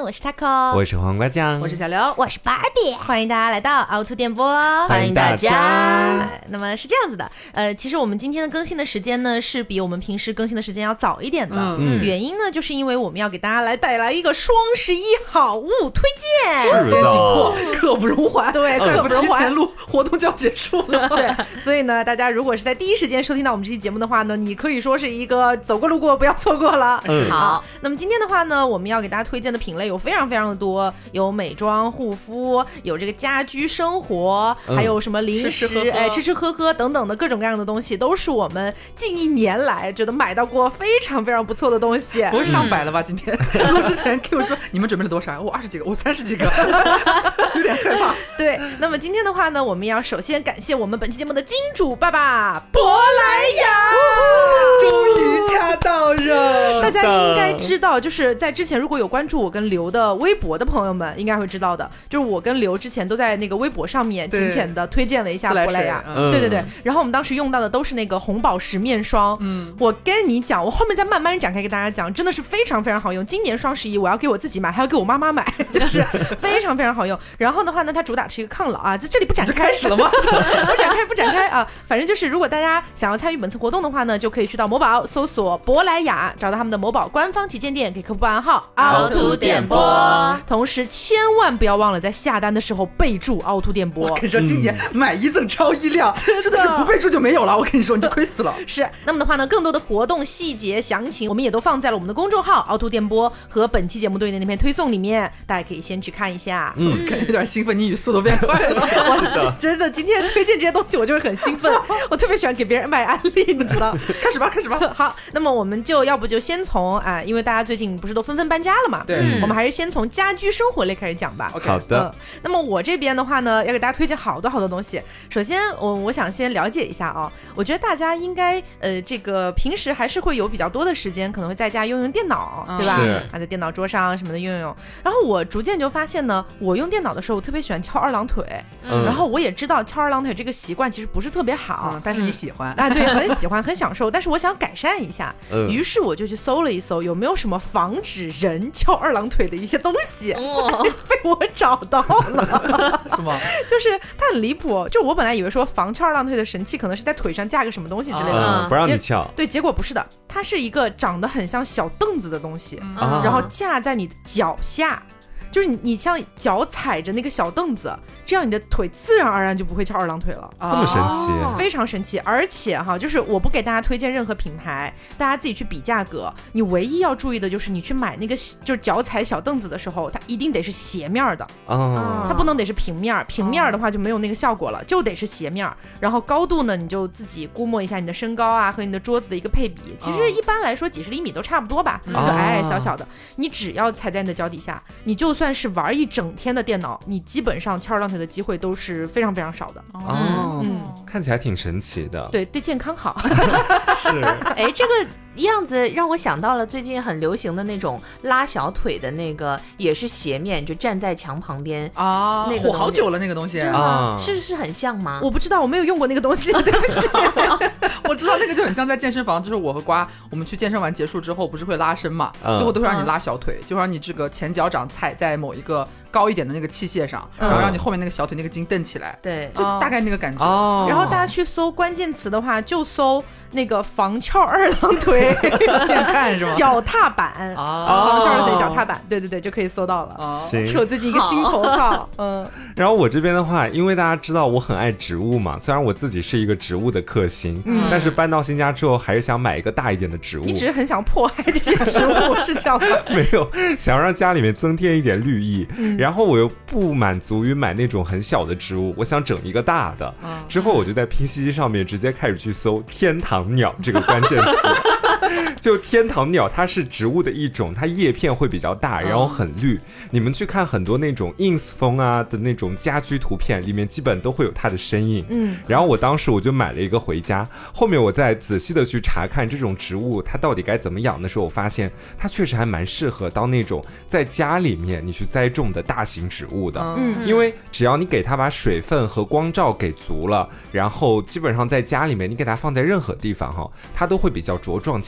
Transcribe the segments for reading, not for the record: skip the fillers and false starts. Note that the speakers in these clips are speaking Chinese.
们，我是 Taco， 我是黄瓜酱， 我是小刘， 我是芭比，欢迎大家来到凹凸电波， 欢迎大家。 那么是这样子的，其实我们今天的更新的时间呢，是比我们平时更新的时间要早一点的。原因呢，就是因为我们要给大家带来一个双11好物推荐， 是的， 紧迫，刻不容缓。 对，刻不容缓， 前路活动就要结束了。 对，所以呢，大家如果是在第一时间收听到我们这期节目的话呢，你可以说是一个走过路过，不要错过了。好，那么今天的话呢，我们要给大家推荐的品类有非常非常的多，有美妆护肤，有这个家居生活，还有什么零食，吃吃喝喝等等的各种各样的东西，都是我们近1年来觉得买到过非常非常不错的东西。 不是上百了吧？今天录之前 Q 说你们准备了多少？我20几个，我30几个，有点害怕。 对，那么今天的话呢，我们要首先感谢我们本期节目的金主爸爸珀莱雅， 终于掐到人。 大家应该知道，就是在之前如果有关注我跟刘的微博的朋友们应该会知道的，就是我跟刘之前都在那个微博上面浅浅的推荐了一下珀莱雅。对，然后我们当时用到的都是那个红宝石面霜。我跟你讲，我后面再慢慢展开给大家讲，真的是非常非常好用。今年双11我要给我自己买，还要给我妈妈买，就是非常非常好用。然后的话呢，它主打是一个抗老啊，在这里不展开， 开始了吗？ 不展开啊！反正就是如果大家想要参与本次活动的话呢，就可以去到某宝搜索珀莱雅，找到他们的某宝官方旗舰店，给客服报暗号凹凸电波。 同时千万不要忘了在下单的时候备注凹凸电波。 我跟你说，今年买1赠超1辆，真的是不备注就没有了。我跟你说，你就亏死了。 是，那么的话呢，更多的活动细节详情，我们也都放在了我们的公众号凹凸电波和本期节目对应的那篇推送里面，大家可以先去看一下。 感觉有点兴奋，你语速都变快了。 我真的今天推荐这些东西，我就是很兴奋，我特别喜欢给别人卖安利，你知道？ 开始吧。 好，那么我们要不就先从因为大家最近不是都纷纷搬家了嘛？ 对， 我们还是先从家居生活类开始讲吧。 好的。 那么我这边的话呢，要给大家推荐好多东西。首先，我想先了解一下啊，我觉得大家应该这个平时还是会有比较多的时间，可能会在家用电脑，对吧？在电脑桌上什么的用。然后我逐渐就发现呢，我用电脑的时候，我特别喜欢翘2郎腿。然后我也知道翘2郎腿这个习惯其实不是特别好， 但是你喜欢对，很喜欢，很享受。但是我想改善一下，于是我就去搜了一搜，有没有什么防止人翘2郎腿的一些东西，被我找到了。 是吗？ 就是它很离谱，就我本来以为说防翘2郎腿的神器可能是在腿上架个什么东西之类的， 不让你翘。 对，结果不是的，它是一个长得很像小凳子的东西，然后架在你的脚下。就是你像脚踩着那个小凳子，这样你的腿自然而然就不会翘2郎腿了。 这么神奇， 非常神奇。而且就是我不给大家推荐任何品牌，大家自己去比价格。你唯一要注意的就是你去买那个就是脚踩小凳子的时候，它一定得是斜面的，它不能得是平面。平面的话就没有那个效果了，就得是斜面。然后高度呢，你就自己估摸一下你的身高啊和你的桌子的一个配比。其实一般来说几十厘米都差不多吧，就矮矮小小的。你只要踩在你的脚底下，你就算是玩一整天的电脑，你基本上翘2郎腿的机会都是非常非常少的。 看起来挺神奇的。 对健康好。 是。 这个样子让我想到了最近很流行的那种拉小腿的那个，也是斜面，就站在墙旁边啊， 那个火好久了那个东西啊，是很像吗？ 我不知道，我没有用过那个东西。对不起。 我知道那个就很像在健身房，就是我和瓜我们去健身完结束之后不是会拉伸嘛，最后都会让你拉小腿，就让你这个前脚掌踩在某一个高一点的那个器械上，然后让你后面那个小腿那个筋蹬起来， 对， 就大概那个感觉。 然后大家去搜关键词的话，就搜那个防翘2郎腿现看是吗？ 脚踏板防翘2郎腿脚踏板，对就可以搜到了。 行， 是我最近一个新头套。 然后我这边的话，因为大家知道我很爱植物嘛，虽然我自己是一个植物的克星，但是搬到新家之后还是想买一个大一点的植物。 你只是很想迫害这些植物是这样吗？ 没有，想要让家里面增添一点绿意，然后我又不满足于买那种很小的植物，我想整一个大的。之后我就在拼夕夕上面直接开始去搜天堂鸟这个关键词。就天堂鸟它是植物的一种，它叶片会比较大，然后很绿。你们去看很多那种 ins 风啊的那种家居图片，里面基本都会有它的身影。然后我当时我就买了一个回家，后面我再仔细的去查看这种植物它到底该怎么养的时候，我发现它确实还蛮适合当那种在家里面你去栽种的大型植物的。因为只要你给它把水分和光照给足了，然后基本上在家里面你给它放在任何地方它都会比较茁壮健康的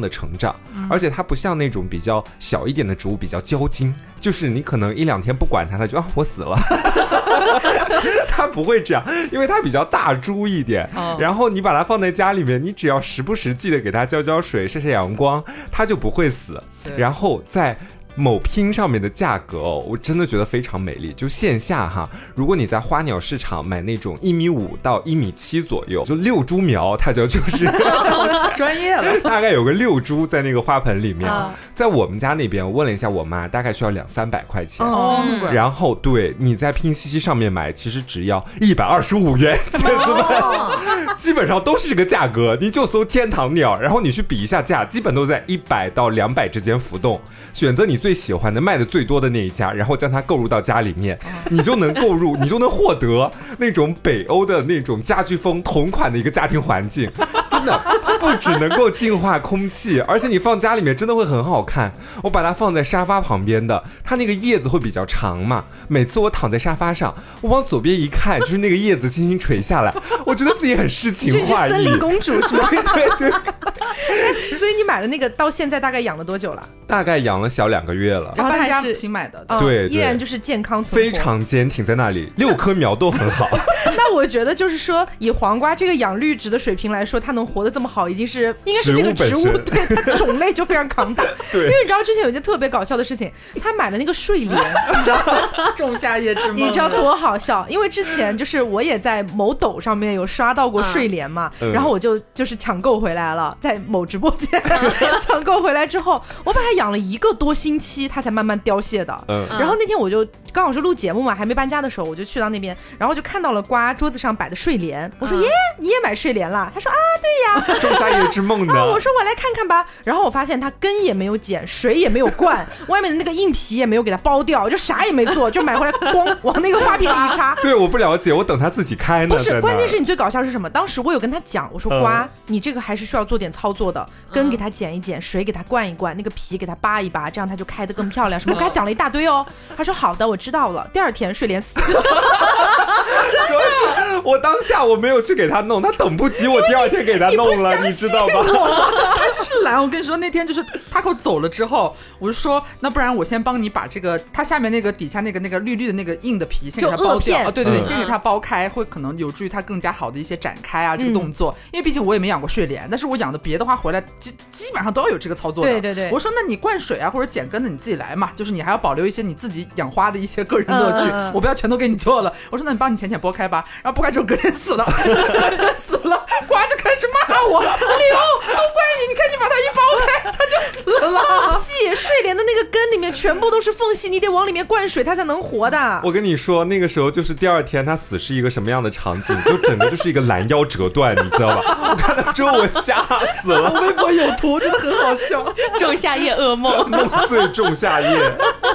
成长，而且它不像那种比较小一点的植物比较娇精，就是你可能1-2天不管它，它就我死了。它不会这样，因为它比较大株一点，然后你把它放在家里面，你只要时不时记得给它浇水、晒晒阳光，它就不会死。然后在某拼上面的价格我真的觉得非常美丽。就线下哈，如果你在花鸟市场买那种1.5米到1.7米左右，就6株苗，它就是专业了， 大概有个6株在那个花盆里面。在我们家那边，我问了一下我妈，大概需要200-300块钱。然后对你在拼夕夕上面买，其实只要125元，姐子们，基本上都是这个价格。你就搜天堂鸟，然后你去比一下价，基本都在100到200之间浮动。选择你最喜欢的、卖的最多的那一家，然后将它购入到家里面，你就能购入，你就能获得那种北欧的那种家居风同款的一个家庭环境。真的不只能够净化空气，而且你放家里面真的会很好看。我把它放在沙发旁边的，它那个叶子会比较长嘛，每次我躺在沙发上，我往左边一看，就是那个叶子轻轻垂下来，我觉得自己很诗情画意。 森林公主是吗？ 对。 所以你买的那个到现在大概养了多久了？ 大概养了小2个月了。 然后它还是新买的， 对， 依然就是健康存活， 非常坚挺在那里，6棵苗都很好。 那我觉得就是说，以黄瓜这个养绿植的水平来说，它能活得这么好，已经是应该是这个植物对它的种类就非常扛打。 对， 因为你知道之前有一件特别搞笑的事情，他买了那个睡莲，你知道仲夏夜之梦， 你知道多好笑？因为之前就是我也在某抖上面有刷到过睡莲嘛，然后我就是抢购回来了，在某直播间抢购回来之后，我把它养了1个多星期，它才慢慢凋谢的。然后那天我就刚好是录节目嘛，还没搬家的时候，我就去到那边，然后就看到了瓜桌子上摆的睡莲，我说耶，你也买睡莲了？他说啊，对呀， 仲夏夜之梦呢。 我说我来看看吧。然后我发现它根也没有剪，水也没有灌，外面的那个硬皮也没有给它剥掉，就啥也没做，就买回来光往那个花瓶里一插。 对，我不了解，我等它自己开呢。 不是，关键是你最搞笑是什么？当时我有跟他讲，我说瓜，你这个还是需要做点操作的，根给它剪一剪，水给它灌一灌，那个皮给它扒一扒，这样它就开得更漂亮。什么？我跟他讲了一大堆哦。他说好的，我知道了。第2天睡莲死了。主要是我当下我没有去给他弄，他等不及我第2天给他弄了，你知道吗？ 他就是懒。我跟你说，那天就是他给我走了之后，我就说那不然我先帮你把这个它下面那个底下那个绿绿的那个硬的皮先给它剥掉。对，先给它剥开，会可能有助于它更加好的一些展开啊这个动作。因为毕竟我也没养过睡莲，但是我养的别的花回来基本上都要有这个操作的。对。我说那你灌水啊或者剪根的你自己来嘛，就是你还要保留一些你自己养花的一些个人乐趣，我不要全都给你做了。我说那你帮你浅剥开吧，然后剥开之后隔天死了，死了，瓜就开始骂我，刘，都怪你，你看你把它一剥开，它就死了。 放屁！睡莲的那个根里面全部都是缝隙，你得往里面灌水，它才能活的。 我跟你说，那个时候就是第2天它死是一个什么样的场景，就整个就是一个拦腰折断，你知道吧？我看到之后我吓死了。 我微博有图，真的很好笑。 仲夏夜噩梦， 梦碎仲夏夜。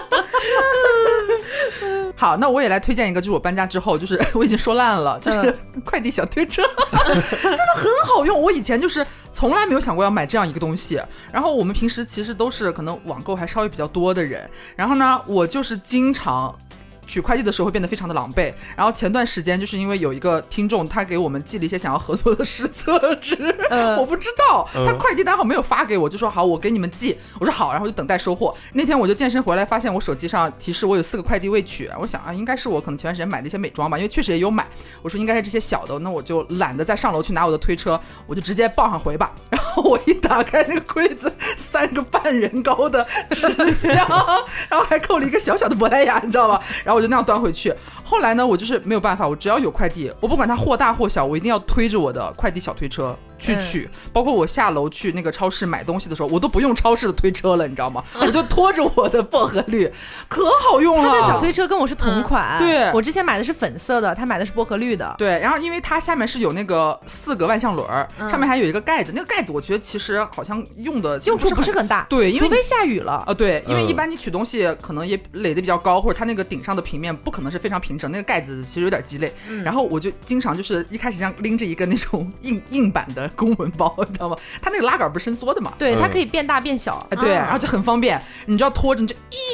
好，那我也来推荐一个，就是我搬家之后，就是我已经说烂了，就是快递小推车，真的很好用。我以前就是从来没有想过要买这样一个东西，然后我们平时其实都是可能网购还稍微比较多的人，然后呢，我就是经常取快递的时候会变得非常的狼狈。然后前段时间就是因为有一个听众他给我们寄了一些想要合作的实测纸，我不知道他快递单号没有发给我，就说好我给你们寄，我说好，然后就等待收货。那天我就健身回来发现我手机上提示我有4个快递未取，我想啊应该是我可能前段时间买的一些美妆吧，因为确实也有买，我说应该是这些小的，那我就懒得再上楼去拿我的推车，我就直接报上回吧。然后我一打开那个柜子，3个半人高的纸箱，然后还扣了一个小小的珀莱雅，你知道吗？然后我就那样端回去。后来呢，我就是没有办法，我只要有快递，我不管它或大或小，我一定要推着我的快递小推车去取。包括我下楼去那个超市买东西的时候，我都不用超市的推车了，你知道吗？我就拖着我的薄荷绿，可好用了。 它的小推车跟我是同款， 对， 我之前买的是粉色的，他买的是薄荷绿的。 对，然后因为它下面是有那个4个万向轮，上面还有一个盖子，那个盖子我觉得其实好像用处不是很大， 对，因为除非下雨了对，因为一般你取东西可能也垒得比较高，或者它那个顶上的平面不可能是非常平整，那个盖子其实有点鸡肋。然后我就经常就是一开始像拎着一个那种硬板的公文包，你知道吗？它那个拉杆不是伸缩的嘛？ 对，它可以变大变小。 对，然后就很方便，你只要拖着，你就一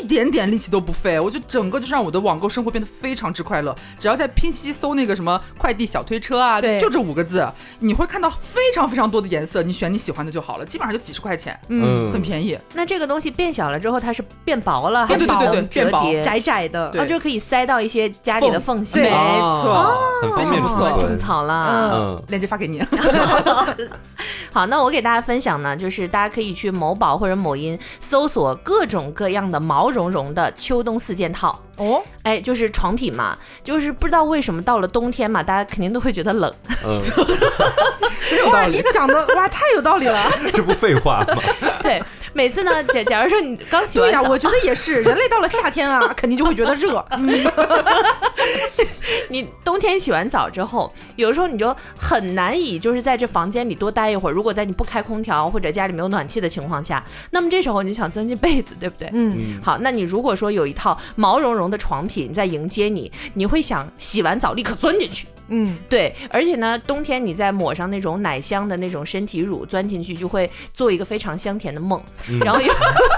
一点点力气都不费，我就整个就是让我的网购生活变得非常之快乐。只要在拼夕夕搜那个什么快递小推车啊，就这5个字，你会看到非常非常多的颜色，你选你喜欢的就好了，基本上就几10块钱，很便宜。 那这个东西变小了之后，它是变薄了，还是对折叠窄窄的， 就可以塞到一些家里的缝隙， 没错， 很方便储存。 种草了， 链接发给你。 好，那我给大家分享呢，就是大家可以去某宝或者某音搜索各种各样的毛茸茸的秋冬4件套。就是床品嘛，就是不知道为什么到了冬天嘛，大家肯定都会觉得冷。 真有道理，你讲的哇，太有道理了， 这不废话吗？ 对，每次呢，假如说你刚洗完澡， 我觉得也是，人类到了夏天啊，肯定就会觉得热。 你冬天洗完澡之后，有的时候你就很难以就是在这房间里多待一会儿。如果在你不开空调或者家里没有暖气的情况下，那么这时候你想钻进被子，对不对？好，那你如果说有一套毛茸茸的床品在迎接你，你会想洗完澡立刻钻进去。对，而且呢，冬天你再抹上那种奶香的那种身体乳，钻进去就会做一个非常香甜的梦。然后他的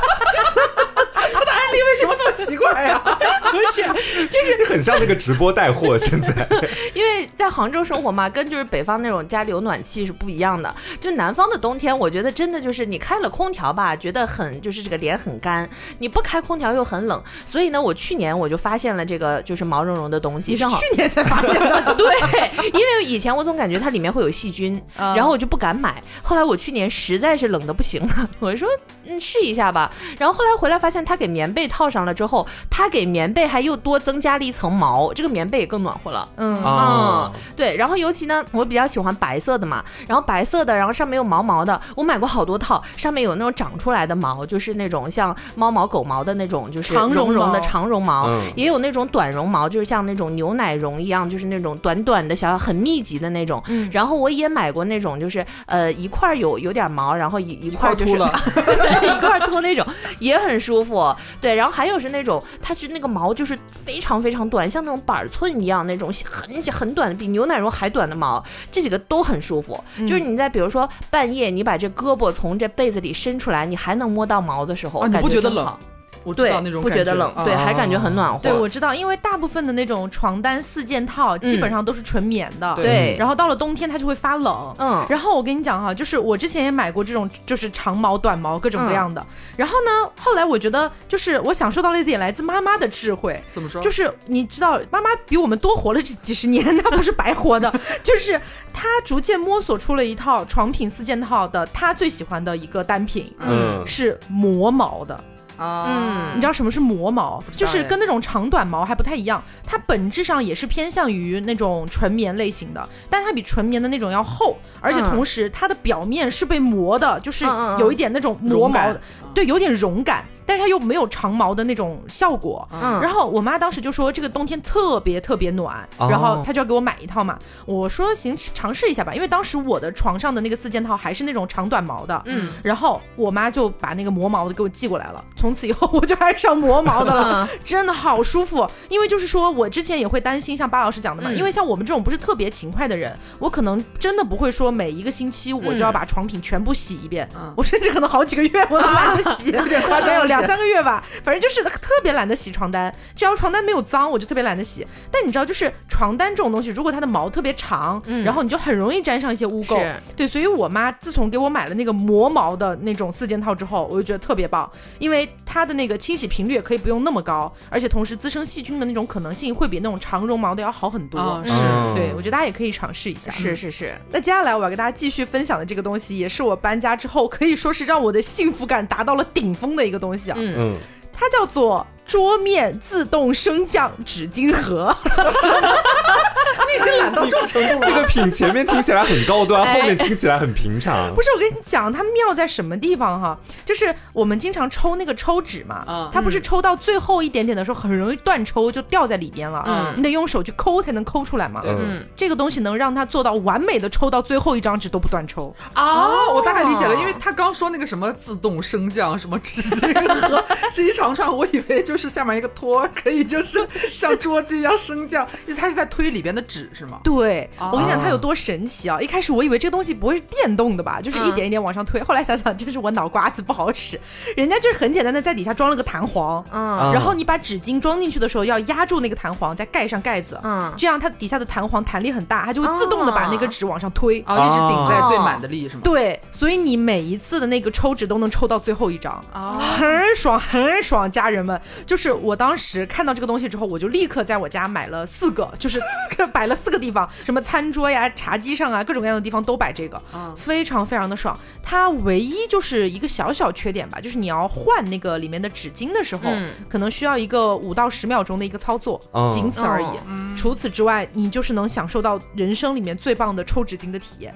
案例为什么这么奇怪呀？ 不是，就是很像那个直播带货。现在因为在杭州生活嘛，跟就是北方那种家里有暖气是不一样的。就南方的冬天，我觉得真的就是你开了空调吧，觉得很就是这个脸很干；你不开空调又很冷。所以呢，我去年我就发现了这个就是毛茸茸的东西。 你是去年才发现的？ 对，因为以前我总感觉它里面会有细菌，然后我就不敢买。后来我去年实在是冷的不行了，我就说试一下吧。然后后来回来发现，它给棉被套上了之后，它给棉被还又多增加了一层毛，这个棉被也更暖和了。对。然后尤其呢，我比较喜欢白色的嘛，然后白色的，然后上面有毛毛的，我买过好多套，上面有那种长出来的毛，就是那种像猫毛狗毛的那种，就是绒绒的长绒毛，也有那种短绒毛，就是像那种牛奶绒一样，就是那种短短的小很密集的那种。然后我也买过那种，就是一块有点毛，然后一块就是一块脱那种，也很舒服。对，然后还有是那种它是那个毛就是非常非常短，像那种板寸一样那种很短的，比牛奶绒还短的毛，这几个都很舒服。就是你在比如说半夜你把这胳膊从这被子里伸出来，你还能摸到毛的时候， 你不觉得冷？我知道那种不觉得冷，对，还感觉很暖和。 对，我知道，因为大部分的那种床单4件套基本上都是纯棉的， 对。 然后到了冬天它就会发冷，然后我跟你讲哈，就是我之前也买过这种，就是长毛、短毛各种各样的。然后呢，后来我觉得就是我享受到了一点来自妈妈的智慧。 怎么说？ 就是你知道，妈妈比我们多活了这几十年，她不是白活的，就是她逐渐摸索出了一套床品4件套的她最喜欢的一个单品，是磨毛的。你知道什么是磨毛？就是跟那种长短毛还不太一样，它本质上也是偏向于那种纯棉类型的，但它比纯棉的那种要厚，而且同时它的表面是被磨的，就是有一点那种磨毛的，对，有点绒感。但是它又没有长毛的那种效果，然后我妈当时就说这个冬天特别特别暖，然后她就要给我买一套嘛。我说行，尝试一下吧，因为当时我的床上的那个4件套还是那种长短毛的，然后我妈就把那个磨毛的给我寄过来了。从此以后我就爱上磨毛的了，真的好舒服。因为就是说我之前也会担心，像巴老师讲的嘛，因为像我们这种不是特别勤快的人，我可能真的不会说每一个星期我就要把床品全部洗一遍，我甚至可能好几个月我都懒得洗，有点夸张，有2-3个月吧，反正就是特别懒得洗床单。只要床单没有脏，我就特别懒得洗。但你知道，就是床单这种东西，如果它的毛特别长，然后你就很容易沾上一些污垢。对，所以我妈自从给我买了那个磨毛的那种4件套之后，我就觉得特别棒，因为它的那个清洗频率也可以不用那么高，而且同时滋生细菌的那种可能性会比那种长绒毛的要好很多。对，我觉得大家也可以尝试一下。 是。 那接下来我要跟大家继续分享的这个东西，也是我搬家之后可以说是让我的幸福感达到了顶峰的一个东西啊。它叫做桌面自动升降纸巾盒。 你已经懒到这种程度了。 这个品前面听起来很高端，后面听起来很平常。 不是，我跟你讲，它妙在什么地方哈？就是我们经常抽那个抽纸嘛，它不是抽到最后一点点的时候，很容易断抽，就掉在里边了。你得用手去抠才能抠出来嘛。这个东西能让它做到完美的抽到最后一张纸都不断抽。 我大概理解了，因为他刚说那个什么自动升降什么纸巾盒是一长串，我以为就是下面一个托可以就是像桌子一样升降，它是在推里边的纸是吗？ 对，我跟你讲它有多神奇啊！一开始我以为这个东西不会是电动的吧，就是一点一点往上推，后来想想真是我脑瓜子不好使，人家就是很简单的在底下装了个弹簧，然后你把纸巾装进去的时候要压住那个弹簧，再盖上盖子，这样它底下的弹簧弹力很大，它就会自动的把那个纸往上推， 一直顶在最满的力是吗？ 对，所以你每一次的那个抽纸都能抽到最后一张，很爽很爽，家人们，就是我当时看到这个东西之后，我就立刻在我家买了4个，就是摆了4个地方，什么餐桌呀、茶几上啊，各种各样的地方都摆这个，非常非常的爽。它唯一就是一个小小缺点吧，就是你要换那个里面的纸巾的时候，可能需要一个5到10秒钟的一个操作，仅此而已。除此之外，你就是能享受到人生里面最棒的抽纸巾的体验。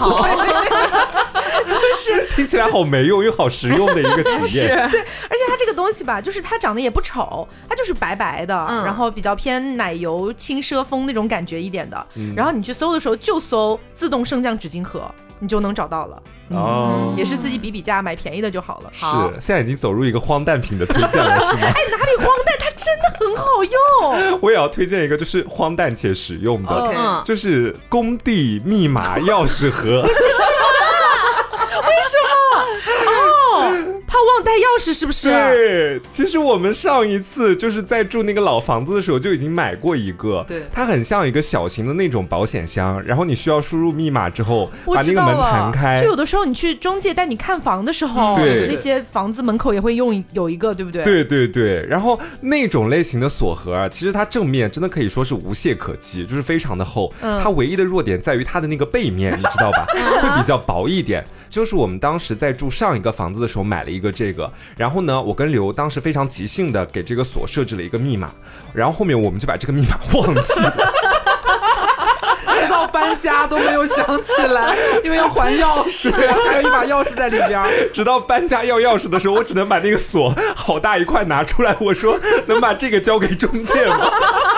就是听起来好没用又好实用的一个体验。 对，而且它这个东西吧，就是它长得也不丑，它就是白白的，然后比较偏奶油轻奢风那种感觉一点的。然后你去搜的时候就搜自动升降纸巾盒，你就能找到了。也是自己比价买便宜的就好了。 是，现在已经走入一个荒诞品的推荐了，是吗？ 哎，哪里荒诞？它真的很好用。 我也要推荐一个，就是荒诞且实用的，就是工地密码钥匙盒。 为什么？怕忘带钥匙是不是？ 对，其实我们上一次就是在住那个老房子的时候就已经买过一个， 对， 它很像一个小型的那种保险箱，然后你需要输入密码之后把那个门弹开。 就有的时候你去中介带你看房的时候，那些房子门口也会有一个，对不对？ 对对对，然后那种类型的锁盒啊，其实它正面真的可以说是无懈可击，就是非常的厚。它唯一的弱点在于它的那个背面，你知道吧？会比较薄一点。就是我们当时在住上一个房子的时候买了一个这个，然后呢，我跟刘当时非常即兴的给这个锁设置了一个密码，然后后面我们就把这个密码忘记了。 直到搬家都没有想起来，因为要还钥匙，还有一把钥匙在里边。 直到搬家要钥匙的时候，我只能把那个锁好大一块拿出来，我说能把这个交给中介吗？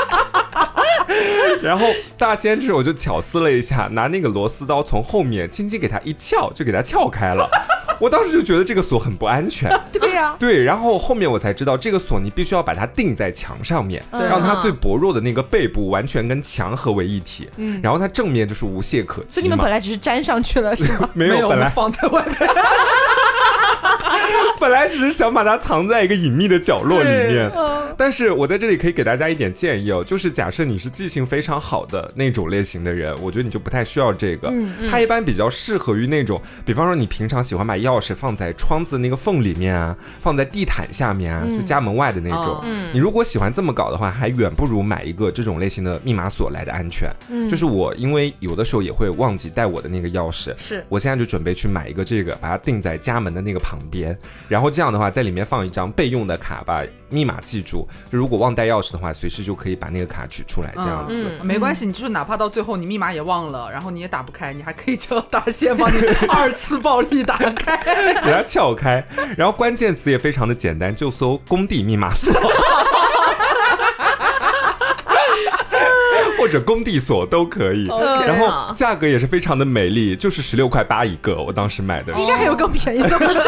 然后大仙这我就巧思了一下，拿那个螺丝刀从后面轻轻给它一撬，就给它撬开了。我当时就觉得这个锁很不安全。 对呀， 对，然后后面我才知道这个锁你必须要把它钉在墙上面，让它最薄弱的那个背部完全跟墙合为一体，然后它正面就是无懈可击嘛。 所以你们本来只是粘上去了是吗？ 没有，本来放在外面。 本来只是想把它藏在一个隐秘的角落里面，但是我在这里可以给大家一点建议哦，就是假设你是记性非常好的那种类型的人，我觉得你就不太需要这个，它一般比较适合于那种，比方说你平常喜欢把钥匙放在窗子的那个缝里面啊，放在地毯下面啊，就家门外的那种，你如果喜欢这么搞的话，还远不如买一个这种类型的密码锁来的安全。就是我因为有的时候也会忘记带我的那个钥匙， 是我现在就准备去买一个这个，把它钉在家门的那个旁边，然后这样的话在里面放一张备用的卡，把密码记住，就如果忘带钥匙的话，随时就可以把那个卡取出来，这样子。 没关系，你就是哪怕到最后你密码也忘了，然后你也打不开，你还可以叫大仙帮你2次暴力打开， 给它撬开。然后关键词也非常的简单，就搜工地密码锁。或者工地锁都可以，然后价格也是非常的美丽，就是16.8块一个，我当时买的。 应该还有更便宜的吗？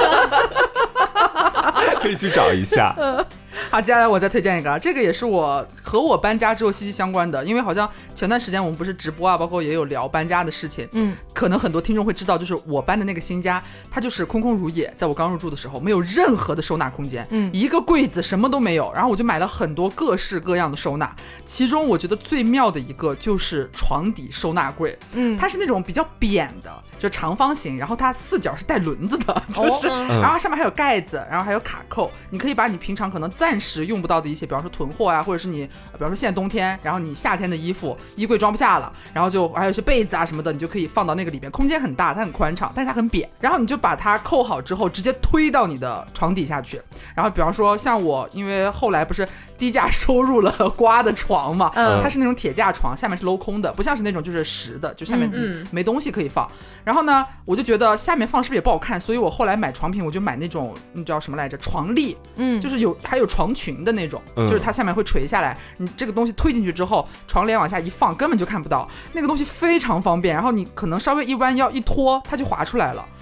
可以去找一下。 好，接下来我再推荐一个，这个也是我和我搬家之后息息相关的，因为好像前段时间我们不是直播啊，包括也有聊搬家的事情，可能很多听众会知道，就是我搬的那个新家，它就是空空如也，在我刚入住的时候没有任何的收纳空间，一个柜子什么都没有，然后我就买了很多各式各样的收纳，其中我觉得最妙的一个就是床底收纳柜，它是那种比较扁的，就长方形，然后它4角是带轮子的，就是然后上面还有盖子，然后还有卡扣，你可以把你平常可能暂时用不到的一些，比方说囤货啊，或者是你比方说现在冬天，然后你夏天的衣服衣柜装不下了，然后就还有一些被子啊什么的，你就可以放到那个里边，空间很大，它很宽敞，但是它很扁，然后你就把它扣好之后直接推到你的床底下去，然后比方说像我因为后来不是低价收入了瓜的床嘛，它是那种铁架床，下面是镂空的，不像是那种就是实的，就下面没东西可以放，然后呢我就觉得下面放是不是也不好看，所以我后来买床品我就买那种你知道什么来着，床笠，就是还有床裙的那种，就是它下面会垂下来，你这个东西推进去之后床帘往下一放根本就看不到，那个东西非常方便，然后你可能稍微一弯腰一拖它就滑出来了，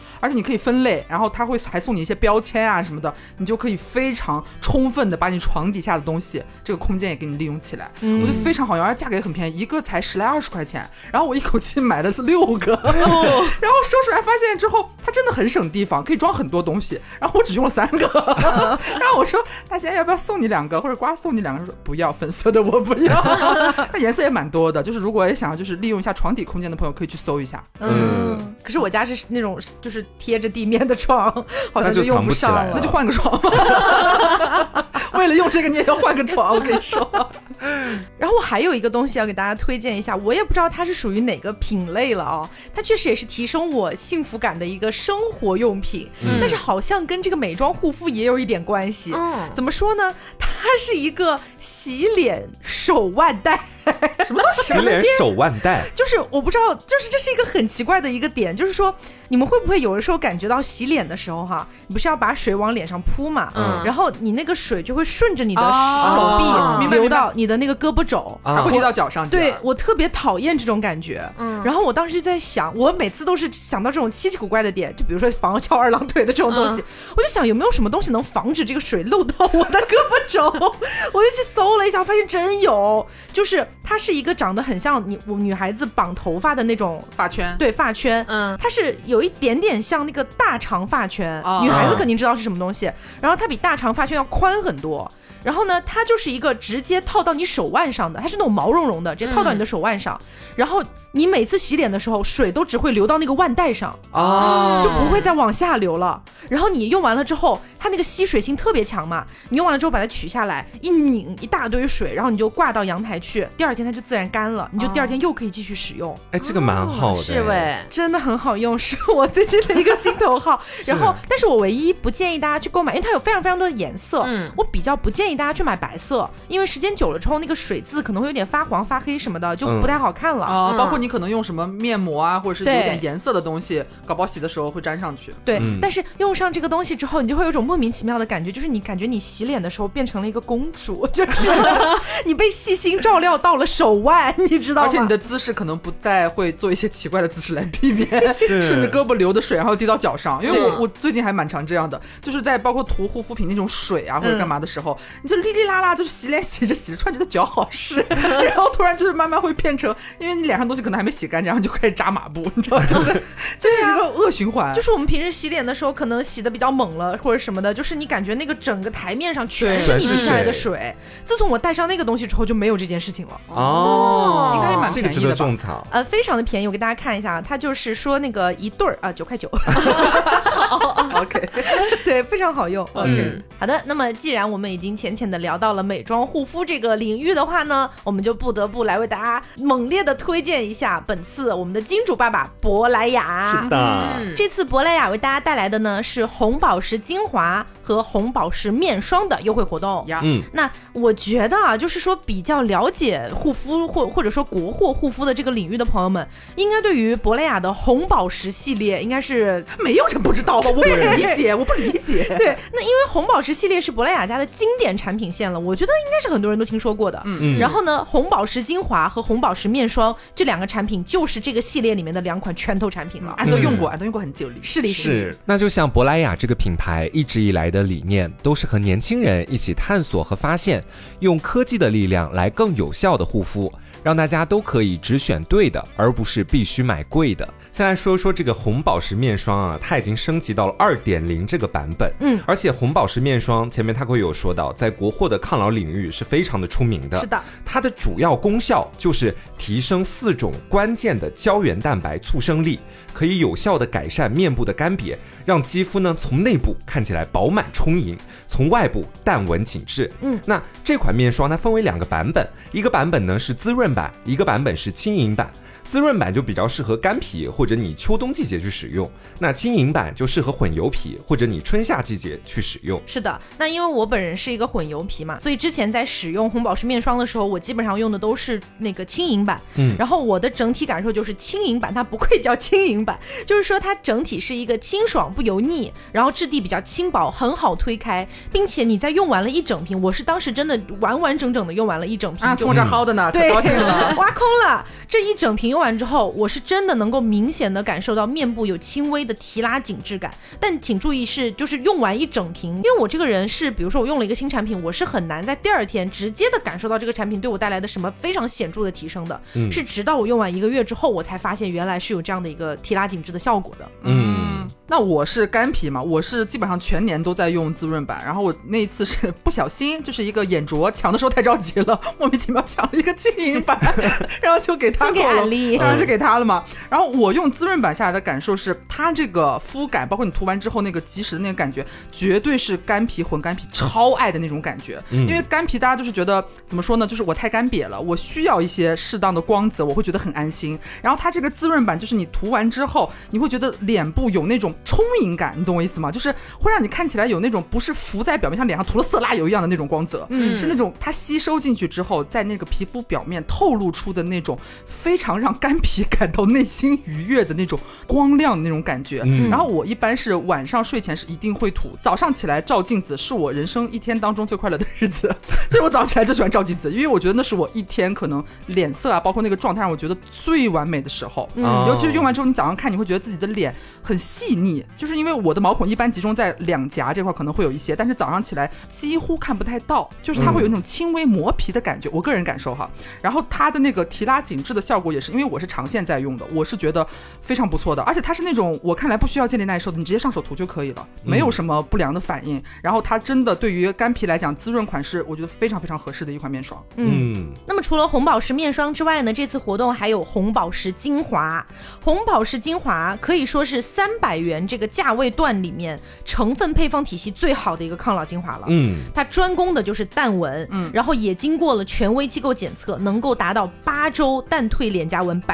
而且你可以分类，然后它会还送你一些标签啊什么的，你就可以非常充分的把你床底下的东西这个空间也给你利用起来。我觉得非常好用，而且价格也很便宜，一个才10来20块钱，然后我一口气买了6个，然后收出来发现之后它真的很省地方，可以装很多东西，然后我只用了3个然后我说大仙要不要送你2个，或者瓜送你2个，说不要，粉色的我不要它颜色也蛮多的，就是如果也想要就是利用一下床底空间的朋友可以去搜一下。 可是我家是那种就是贴着地面的床，好像就用不上了， 那就换个床为了用这个你也要换个床，我跟你说然后我还有一个东西要给大家推荐一下，我也不知道它是属于哪个品类了哦，它确实也是提升我幸福感的一个生活用品，但是好像跟这个美妆护肤也有一点关系。怎么说呢？它是一个洗脸手腕带什么东西？ 洗脸手腕带， 就是我不知道，就是这是一个很奇怪的一个点，就是说你们会不会有的时候感觉到洗脸的时候哈，你不是要把水往脸上扑嘛，然后你那个水就会顺着你的手臂流到你的那个胳膊肘， 还会滴到脚上。 对，我特别讨厌这种感觉。然后我当时就在想，我每次都是想到这种稀奇古怪的点，就比如说防翘2郎腿的这种东西，我就想有没有什么东西能防止这个水漏到我的胳膊肘我就去搜了一下，发现真有，就是它是一个长得很像我女孩子绑头发的那种发圈， 对，发圈，它是有一点点像那个大长发圈，女孩子肯定知道是什么东西，然后它比大长发圈要宽很多，然后呢它就是一个直接套到你手腕上的，它是那种毛茸茸的，直接套到你的手腕上，然后你每次洗脸的时候水都只会流到那个腕带上，就不会再往下流了，然后你用完了之后它那个吸水性特别强嘛，你用完了之后把它取下来一拧，一大堆水，然后你就挂到阳台去，第二天它就自然干了，你就第二天又可以继续使用。 这个蛮好的， 是喂， 真的很好用，是我最近的一个心头好然后但是我唯一不建议大家去购买，因为它有非常非常多的颜色，我比较不建议大家去买白色，因为时间久了之后那个水渍可能会有点发黄发黑什么的，就不太好看了包括你可能用什么面膜啊，或者是有点颜色的东西，搞不好洗的时候会沾上去。 对，但是用上这个东西之后，你就会有一种莫名其妙的感觉，就是你感觉你洗脸的时候变成了一个公主，就是你被细心照料到了手腕，你知道吗？ 而且你的姿势可能不再会做一些奇怪的姿势来避免顺着胳膊流的水然后滴到脚上，因为我最近还蛮常这样的，就是在包括涂护肤品那种水啊或者干嘛的时候，你就哩哩啦啦就是洗脸洗着洗着突然觉得脚好湿然后突然就是慢慢会变成，因为你脸上东西可能还没洗干净，然后就开始扎马步，你知道就是一个恶循环。 就是我们平时洗脸的时候可能洗的比较猛了或者什么的，就是你感觉那个整个台面上全是凝下来的水，自从我带上那个东西之后就没有这件事情了。 应该也蛮便宜的吧？ 这个值得种草。 非常的便宜，我给大家看一下，它就是说那个一对儿9块9 好OK 对，非常好用。OK 好的，那么既然我们已经浅浅的聊到了美妆护肤这个领域的话呢，我们就不得不来为大家猛烈的推荐一下本次我们的金主爸爸珀莱雅。 是的， 这次珀莱雅为大家带来的呢是红宝石精华和红宝石面霜的优惠活动。那我觉得啊，就是说比较了解护肤或者说国货护肤的这个领域的朋友们，应该对于珀莱雅的红宝石系列应该是没有人不知道吧？我不理解，我不理解。 对，那因为红宝石系列是珀莱雅家的经典产品线了，我觉得应该是很多人都听说过的。然后呢，红宝石精华和红宝石面霜这2个产品就是这个系列里面的2款拳头产品了。 俺都用过很久了。 是。那就像珀莱雅这个品牌一直以来的理念，都是和年轻人一起探索和发现，用科技的力量来更有效的护肤，让大家都可以只选对的，而不是必须买贵的。先来说说这个红宝石面霜啊，它已经升级到了 2.0 这个版本。而且红宝石面霜前面它会有说到，在国货的抗老领域是非常的出名的。 是的， 它的主要功效就是提升4种关键的胶原蛋白促生力，可以有效的改善面部的干瘪，让肌肤呢从内部看起来饱满充盈，从外部淡纹紧致。那这款面霜它分为2个版本，一个版本呢是滋润版，一个版本是轻盈版。滋润版就比较适合干皮或者你秋冬季节去使用，那轻盈版就适合混油皮或者你春夏季节去使用。 是的，那因为我本人是一个混油皮嘛，所以之前在使用红宝石面霜的时候，我基本上用的都是那个轻盈版。然后我的整体感受就是轻盈版它不会叫轻盈版，就是说它整体是一个清爽不油腻，然后质地比较轻薄，很好推开，并且你在用完了一整瓶，我是当时真的完完整整的用完了一整瓶从我这薅的呢， 对， 可高兴了挖空了。这一整瓶用完之后，我是真的能够明显的感受到面部有轻微的提拉紧致感。但请注意是，就是用完一整瓶，因为我这个人是，比如说我用了一个新产品，我是很难在第二天直接的感受到这个产品对我带来的什么非常显著的提升的，是直到我用完1个月之后，我才发现原来是有这样的一个提拉紧致的效果的。 那我是干皮嘛，我是基本上全年都在用滋润版，然后我那一次是不小心，就是一个眼拙，抢的时候太着急了，莫名其妙抢了一个轻盈版，然后就给他给安利， 然后就给他了嘛。然后我用滋润版下来的感受是，它这个肤感，包括你涂完之后那个即时的那个感觉，绝对是干皮混干皮超爱的那种感觉。因为干皮大家就是觉得怎么说呢，就是我太干瘪了，我需要一些适当的光泽，我会觉得很安心。然后它这个滋润版就是你涂完之后，你会觉得脸部有那种充盈感，你懂我意思吗？就是会让你看起来有那种不是浮在表面，像脸上涂了色蜡油一样的那种光泽，是那种它吸收进去之后，在那个皮肤表面透露出的那种非常让干皮感到内心愉悦的那种光亮的那种感觉。然后我一般是晚上睡前是一定会涂，早上起来照镜子是我人生一天当中最快乐的日子。所以我早上起来就喜欢照镜子，因为我觉得那是我一天可能脸色啊，包括那个状态让我觉得最完美的时候。尤其是用完之后，你早上看你会觉得自己的脸很细腻，就是因为我的毛孔一般集中在两颊这块可能会有一些，但是早上起来几乎看不太到，就是它会有那种轻微磨皮的感觉，我个人感受哈。然后它的那个提拉紧致的效果也是，因为我是长线在用的，我是觉得非常不错的，而且它是那种我看来不需要见脸耐受的，你直接上手涂就可以了，没有什么不良的反应。然后它真的对于干皮来讲，滋润款是我觉得非常非常合适的一款面霜。 那么除了红宝石面霜之外呢，这次活动还有红宝石精华。红宝石精华可以说是300元这个价位段里面成分配方体系最好的一个抗老精华了。它专攻的就是淡纹，然后也经过了权威机构检测，能够达到8周淡退脸颊纹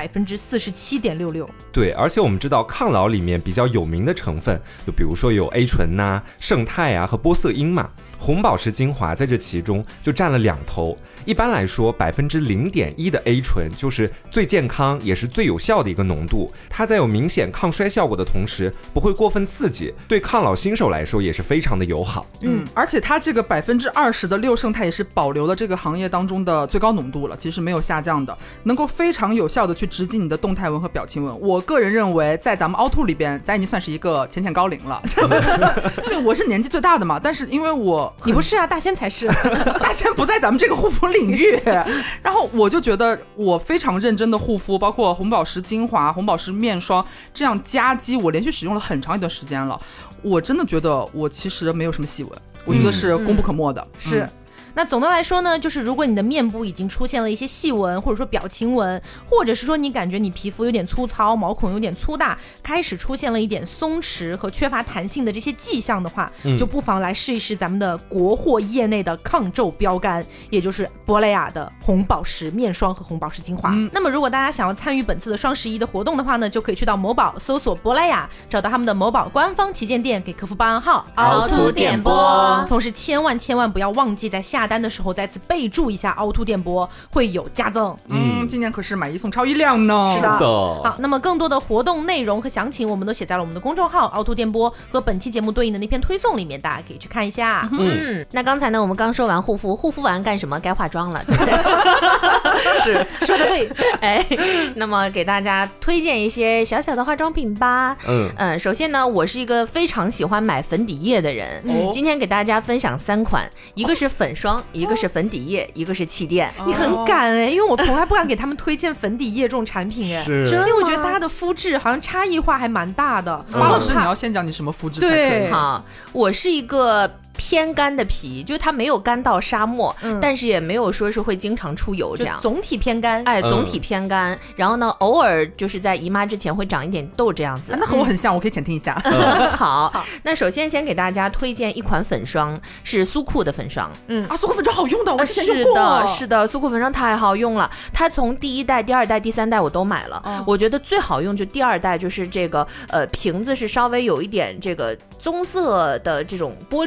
47.66%。 对，而且我们知道抗老里面比较有名的成分，就比如说有 A 醇呐、胜肽啊和玻色因嘛。红宝石精华在这其中就占了2头。一般来说，0.1%的 A 醇就是最健康也是最有效的一个浓度。它在有明显抗衰效果的同时，不会过分刺激，对抗老新手来说也是非常的友好。 而且它这个20%的6胜肽也是保留了这个行业当中的最高浓度了，其实没有下降的，能够非常有效的去直击你的动态纹和表情纹。我个人认为，在咱们凹凸里边，咱已经算是一个浅高龄了。对，我是年纪最大的嘛，但是因为你不是啊，大仙才是。 大仙不在咱们这个护肤领域，然后我就觉得我非常认真的护肤，包括红宝石精华、红宝石面霜这样夹击，我连续使用了很长一段时间了。我真的觉得我其实没有什么细纹，我觉得是功不可没的。 是。那总的来说呢，就是如果你的面部已经出现了一些细纹，或者说表情纹，或者是说你感觉你皮肤有点粗糙，毛孔有点粗大，开始出现了一点松弛和缺乏弹性的这些迹象的话，就不妨来试一试咱们的国货业内的抗皱标杆，也就是珀莱雅的红宝石面霜和红宝石精华。那么如果大家想要参与本次的双11的活动的话呢，就可以去到某宝搜索珀莱雅，找到他们的某宝官方旗舰店，给客服报暗号凹凸电波。 同时千万不要忘记在下单的时候再次备注一下凹凸电波，会有加赠。 今年可是买1送超1辆呢。 是的。好，那么更多的活动内容和详情我们都写在了我们的公众号凹凸电波和本期节目对应的那篇推送里面，大家可以去看一下。 那刚才呢我们刚说完护肤完干什么？该化妆了，对不对？ 是，说得对。 那么给大家推荐一些小小的化妆品吧。首先呢，我是一个非常喜欢买粉底液的人。今天给大家分享3款，一个是粉霜，一个是粉底液，一个是气垫。 你很敢因为我从来不敢给他们推荐粉底液这种产品是， 因为我觉得大家的肤质好像差异化还蛮大的。 花老师，你要先讲你什么肤质才可以。 对， 好，我是一个偏干的皮，就是它没有干到沙漠，但是也没有说是会经常出油这样， 总体偏干。 总体偏干。然后呢，偶尔就是在姨妈之前会长一点痘这样子。 那和我很像，我可以浅听一下。 好，那首先先给大家推荐一款粉霜，是苏库的粉霜。 苏库粉霜好用的，我之前用过。 是的，苏库粉霜太好用了，它从第1代、第2代、第3代我都买了。我觉得最好用就第2代，就是这个瓶子是稍微有一点这个棕色的这种玻璃瓶，它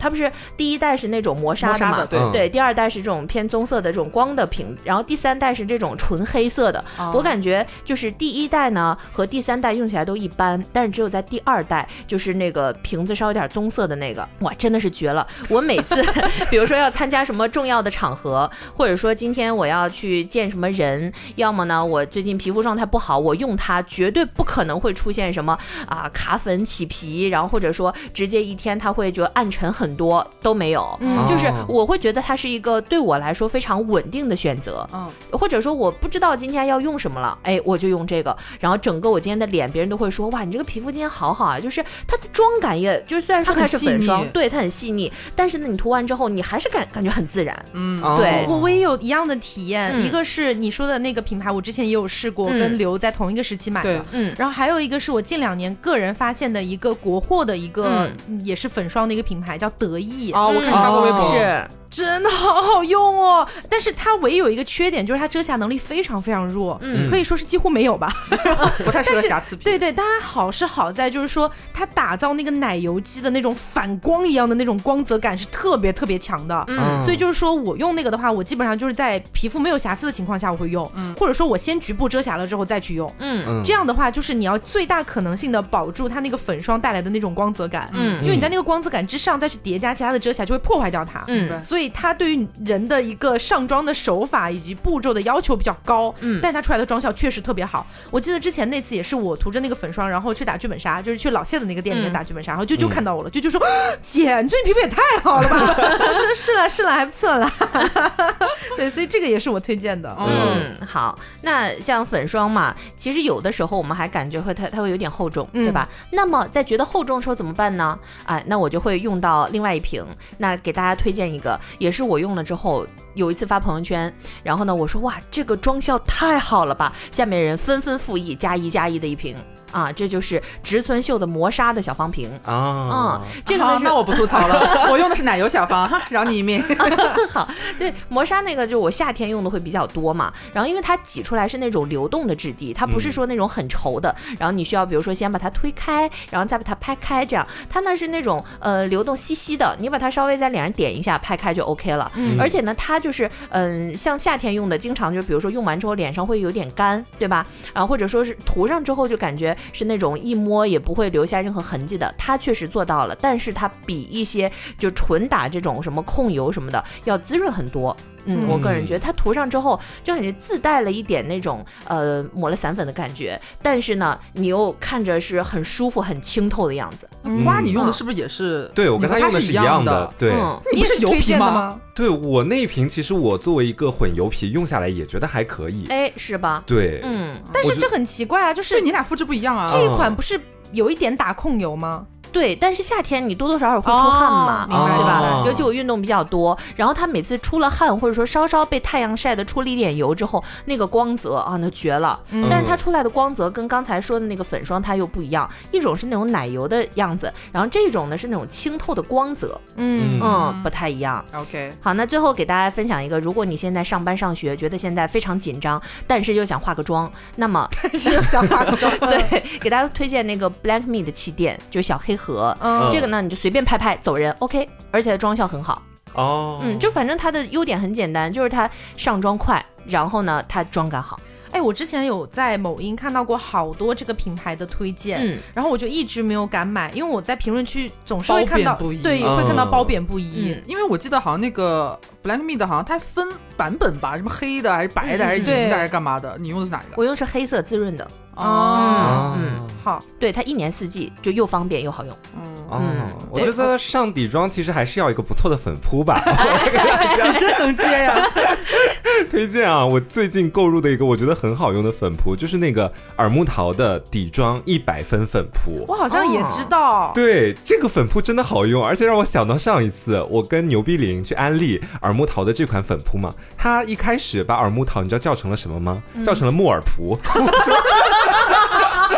它不是第一代是那种磨砂的嘛，对，第二代是这种偏棕色的这种光的瓶，然后第三代是这种纯黑色的。我感觉就是第一代呢和第三代用起来都一般，但是只有在第二代，就是那个瓶子稍微有点棕色的那个，哇，真的是绝了！我每次比如说要参加什么重要的场合，或者说今天我要去见什么人，要么呢我最近皮肤状态不好，我用它绝对不可能会出现什么卡粉起皮，然后或者说直接一天它会就暗沉很多，都没有。就是我会觉得它是一个对我来说非常稳定的选择。或者说我不知道今天要用什么了，哎，我就用这个，然后整个我今天的脸别人都会说，哇，你这个皮肤今天好好啊，就是它的妆感也就是虽然说它是粉霜，对，它很细腻，但是呢你涂完之后你还是感觉很自然。对， 我也有一样的体验，一个是你说的那个品牌，我之前也有试过，跟刘在同一个时期买的。然后还有一个是我近2年个人发现的一个国货的一个也是粉霜的一个品牌，叫得意。 我看你发过微博。 是。 真的好好用哦，但是它唯一有一个缺点，就是它遮瑕能力非常非常弱，可以说是几乎没有吧， 不太适合瑕疵品。 对，但它好是好在就是说它打造那个奶油肌的那种反光一样的那种光泽感是特别特别强的，所以就是说我用那个的话，我基本上就是在皮肤没有瑕疵的情况下我会用，或者说我先局部遮瑕了之后再去用，这样的话就是你要最大可能性的保住它那个粉霜带来的那种光泽感，因为你在那个光泽感之上再去叠加其他的遮瑕就会破坏掉它，所以它对于人的一个上妆的手法以及步骤的要求比较高，但它出来的妆效确实特别好。我记得之前那次也是我涂着那个粉霜，然后去打剧本杀，就是去老谢的那个店里面打剧本杀，然后就看到我了，就说姐，你最近皮肤也太好了吧？我说是了，还不错啦。对，所以这个也是我推荐的。 好，那像粉霜嘛，其实有的时候我们还感觉它会有点厚重，对吧？那么在觉得厚重的时候怎么办呢？那我就会用到另外一瓶，那给大家推荐一个，也是我用了之后有一次发朋友圈，然后呢我说哇，这个妆效太好了吧，下面人纷纷附议+1+1的一瓶。这就是植村秀的磨砂的小方瓶这个呢那我不吐槽了，我用的是奶油小方，饶你一命。 好，对，磨砂那个就我夏天用的会比较多嘛，然后因为它挤出来是那种流动的质地，它不是说那种很稠的，然后你需要比如说先把它推开，然后再把它拍开，这样它呢是那种流动稀稀的，你把它稍微在脸上点一下拍开就 OK 了。而且呢它就是像夏天用的经常就比如说用完之后脸上会有点干，对吧？或者说是涂上之后就感觉是那种一摸也不会留下任何痕迹的，它确实做到了，但是它比一些就纯打这种什么控油什么的要滋润很多。我个人觉得它涂上之后就感觉自带了一点那种抹了散粉的感觉，但是呢你又看着是很舒服很清透的样子。 花你用的是不是也是？ 对，我跟他用的是一样的。对， 你不是油皮吗？ 对，我那一瓶其实我作为一个混油皮用下来也觉得还可以。 是吧？ 对， 但是这很奇怪啊，就是你俩肤质不一样啊。 这一款不是有一点打控油吗？ 对，但是夏天你多多少少会出汗嘛，对吧？尤其我运动比较多，然后它每次出了汗或者说稍稍被太阳晒的出了一点油之后，那个光泽那绝了。但是它出来的光泽跟刚才说的那个粉霜它又不一样，一种是那种奶油的样子，然后这种呢是那种清透的光泽，不太一样。 OK， 好，那最后给大家分享一个，如果你现在上班上学，觉得现在非常紧张，但是又想化个妆，那么想化个妆， 对，给大家推荐那个 Black Me 的气垫，就是小黑盒，这个呢你就随便拍拍走人 OK， 而且妆效很好就反正它的优点很简单，就是它上妆快，然后呢它妆感好。 我之前有在某音看到过好多这个品牌的推荐，然后我就一直没有敢买，因为我在评论区总是会看到，对，会看到褒贬不一。 因为我记得好像那个 Black Me 的好像它分版本吧，什么黑的还是白的还是银的还是干嘛的？你用的是哪一个？ 我用的是黑色滋润的。好，对，它1年4季就又方便又好用。 我觉得上底妆其实还是要一个不错的粉扑吧。 你真能接呀！ 推荐啊，我最近购入的一个我觉得很好用的粉扑，就是那个耳木桃的底妆100分粉扑。 我好像也知道。 对，这个粉扑真的好用，而且让我想到上一次我跟牛逼林去安利耳木桃的这款粉扑嘛，他一开始把耳木桃你知道叫成了什么吗？叫成了木耳扑。他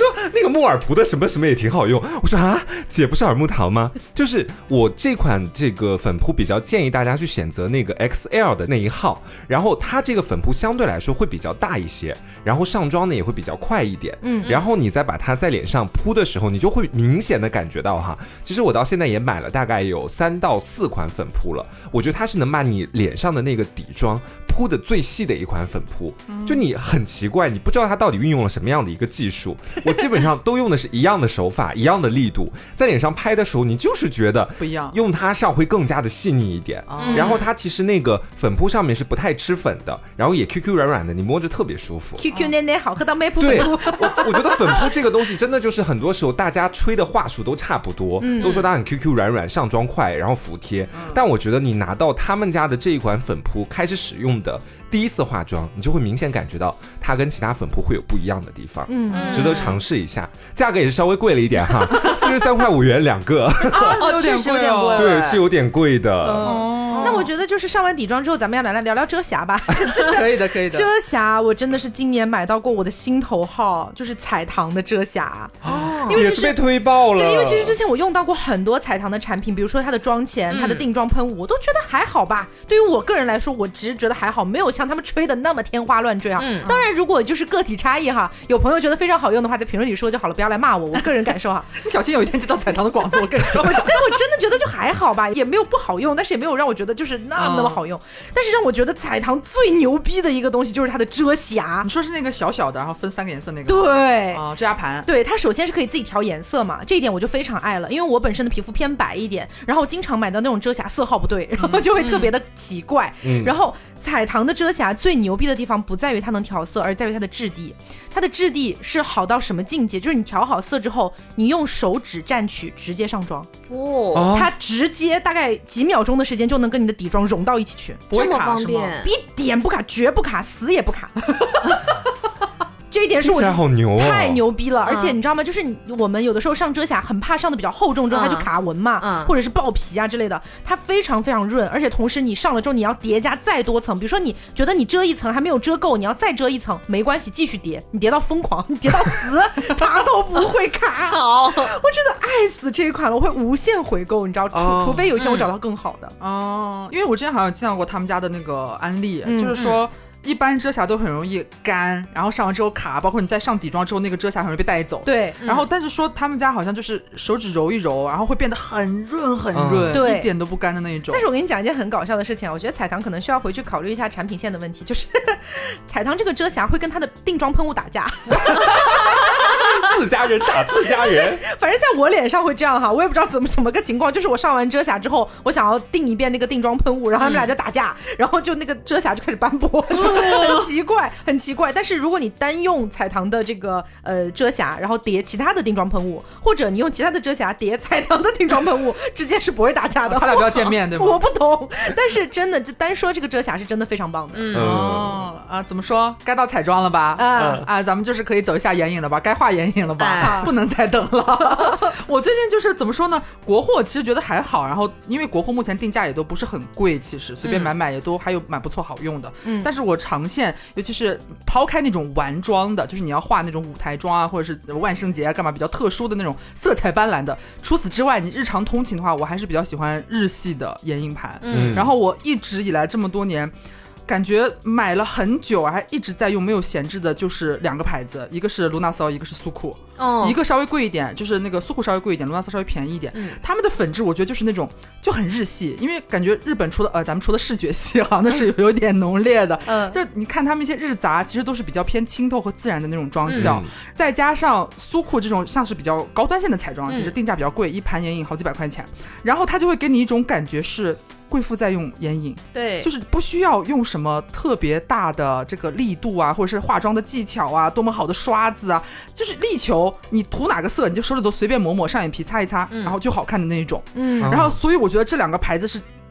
说那个木耳涂的什么什么也挺好用。我说啊，姐不是耳木桃吗？就是我这款这个粉扑比较建议大家去选择那个 XL 的那一号，然后它这个粉扑相对来说会比较大一些，然后上妆呢也会比较快一点。然后你再把它在脸上铺的时候，你就会明显的感觉到哈，其实我到现在也买了大概有3到4款粉扑了，我觉得它是能把你脸上的那个底妆铺的最细的一款粉扑。就你很奇怪，你不知道它到底运用了什么样的一个技术，我基本上都用的是一样的手法一样的力度，在脸上拍的时候你就是觉得不一样， 用它上会更加的细腻一点。然后它其实那个粉扑上面是不太吃粉的，然后也 QQ 软软的，你摸着特别舒服。 QQ 奶奶好喝到没扑。 对，我觉得粉扑这个东西真的就是很多时候大家吹的话术都差不多，都说它很 QQ 软软，上妆快，然后服帖。但我觉得你拿到他们家的这一款粉扑开始使用的第一次化妆，你就会明显感觉到它跟其他粉扑会有不一样的地方，值得尝试一下。价格也是稍微贵了一点哈，43块5元2个。 确实有点贵。 对，是有点贵的。 那我觉得就是上完底妆之后，咱们要来聊聊遮瑕吧。 可以的，可以的。 遮瑕我真的是今年买到过我的心头好，就是彩棠的遮瑕。因为也是被推爆了。 对，因为其实之前我用到过很多彩棠的产品，比如说它的妆前、它的定妆喷雾，我都觉得还好吧。对于我个人来说，我只是觉得还好，没有像他们吹的那么天花乱坠啊。当然，如果就是个体差异哈，有朋友觉得非常好用的话，在评论里说就好了，不要来骂我。我个人感受哈， 你小心有一天接到彩棠的广子，我跟你说。 但我真的觉得就还好吧，也没有不好用，但是也没有让我觉得就是那么好用。但是让我觉得彩棠最牛逼的一个东西就是它的遮瑕。 你说是那个小小的，然后分3个颜色那个？ 对遮瑕盘。 对，它首先是可以自己调颜色嘛，这一点我就非常爱了，因为我本身的皮肤偏白一点，然后经常买到那种遮瑕色号不对，然后就会特别的奇怪。然后彩棠的遮瑕最牛逼的地方不在于它能调色，而在于它的质地。它的质地是好到什么境界？就是你调好色之后，你用手指蘸取直接上妆，它直接大概几秒钟的时间就能跟你的底妆融到一起去， 不会卡， 这么方便， 一点不卡，绝不卡，死也不卡。这一点是我觉得好牛， 太牛逼了。而且你知道吗？就是我们有的时候上遮瑕很怕上的比较厚重之后它就卡纹嘛，或者是爆皮啊之类的。它非常非常润，而且同时你上了之后你要叠加再多层，比如说你觉得你遮一层还没有遮够，你要再遮一层，没关系，继续叠，你叠到疯狂，你叠到死，它都不会卡。 好，我真的爱死这一款了，我会无限回购，你知道，除非有一天我找到更好的。 因为我之前好像见到过他们家的那个安利，就是说。一般遮瑕都很容易干，然后上完之后卡，包括你在上底妆之后，那个遮瑕很容易被带走。 对， 然后但是说他们家好像就是手指揉一揉，然后会变得很润很润， 对， 一点都不干的那一种。 但是我跟你讲一件很搞笑的事情啊，我觉得彩棠可能需要回去考虑一下产品线的问题，就是彩棠这个遮瑕会跟它的定妆喷雾打架。 自家人打自家人。 反正在我脸上会这样哈，我也不知道怎么个情况，就是我上完遮瑕之后，我想要定一遍那个定妆喷雾，然后他们俩就打架，然后就那个遮瑕就开始斑驳，就很奇怪，很奇怪。但是如果你单用彩棠的这个遮瑕，然后叠其他的定妆喷雾，或者你用其他的遮瑕叠彩棠的定妆喷雾，之间是不会打架的， 他俩不要见面对吗？ 我不懂，但是真的就单说这个遮瑕是真的非常棒的。 怎么说？该到彩妆了吧？咱们就是可以走一下眼影了吧？该画眼影了吧？不能再等了。我最近就是怎么说呢？国货其实觉得还好，然后因为国货目前定价也都不是很贵，其实随便买也都还有蛮不错好用的。但是我长线，尤其是抛开那种玩妆的，就是你要画那种舞台妆啊，或者是万圣节啊，干嘛比较特殊的那种色彩斑斓的。除此之外，你日常通勤的话，我还是比较喜欢日系的眼影盘。然后我一直以来这么多年。感觉买了很久，还一直在用，没有闲置的，就是2个牌子，一个是卢娜骚，一个是苏库。一个稍微贵一点，就是那个苏库稍微贵一点，卢娜骚稍微便宜一点。他们的粉质我觉得就是那种就很日系，因为感觉日本除了咱们除了视觉系哈，那是有点浓烈的。就你看他们一些日杂，其实都是比较偏清透和自然的那种妆效，再加上苏库这种像是比较高端线的彩妆，其实定价比较贵，一盘眼影好几百块钱，然后它就会给你一种感觉是。贵妇在用眼影， 对， 就是不需要用什么特别大的这个力度啊，或者是化妆的技巧啊，多么好的刷子啊，就是力求你涂哪个色，你就手指头随便抹抹，上眼皮擦一擦，然后就好看的那一种。然后所以我觉得这2个牌子是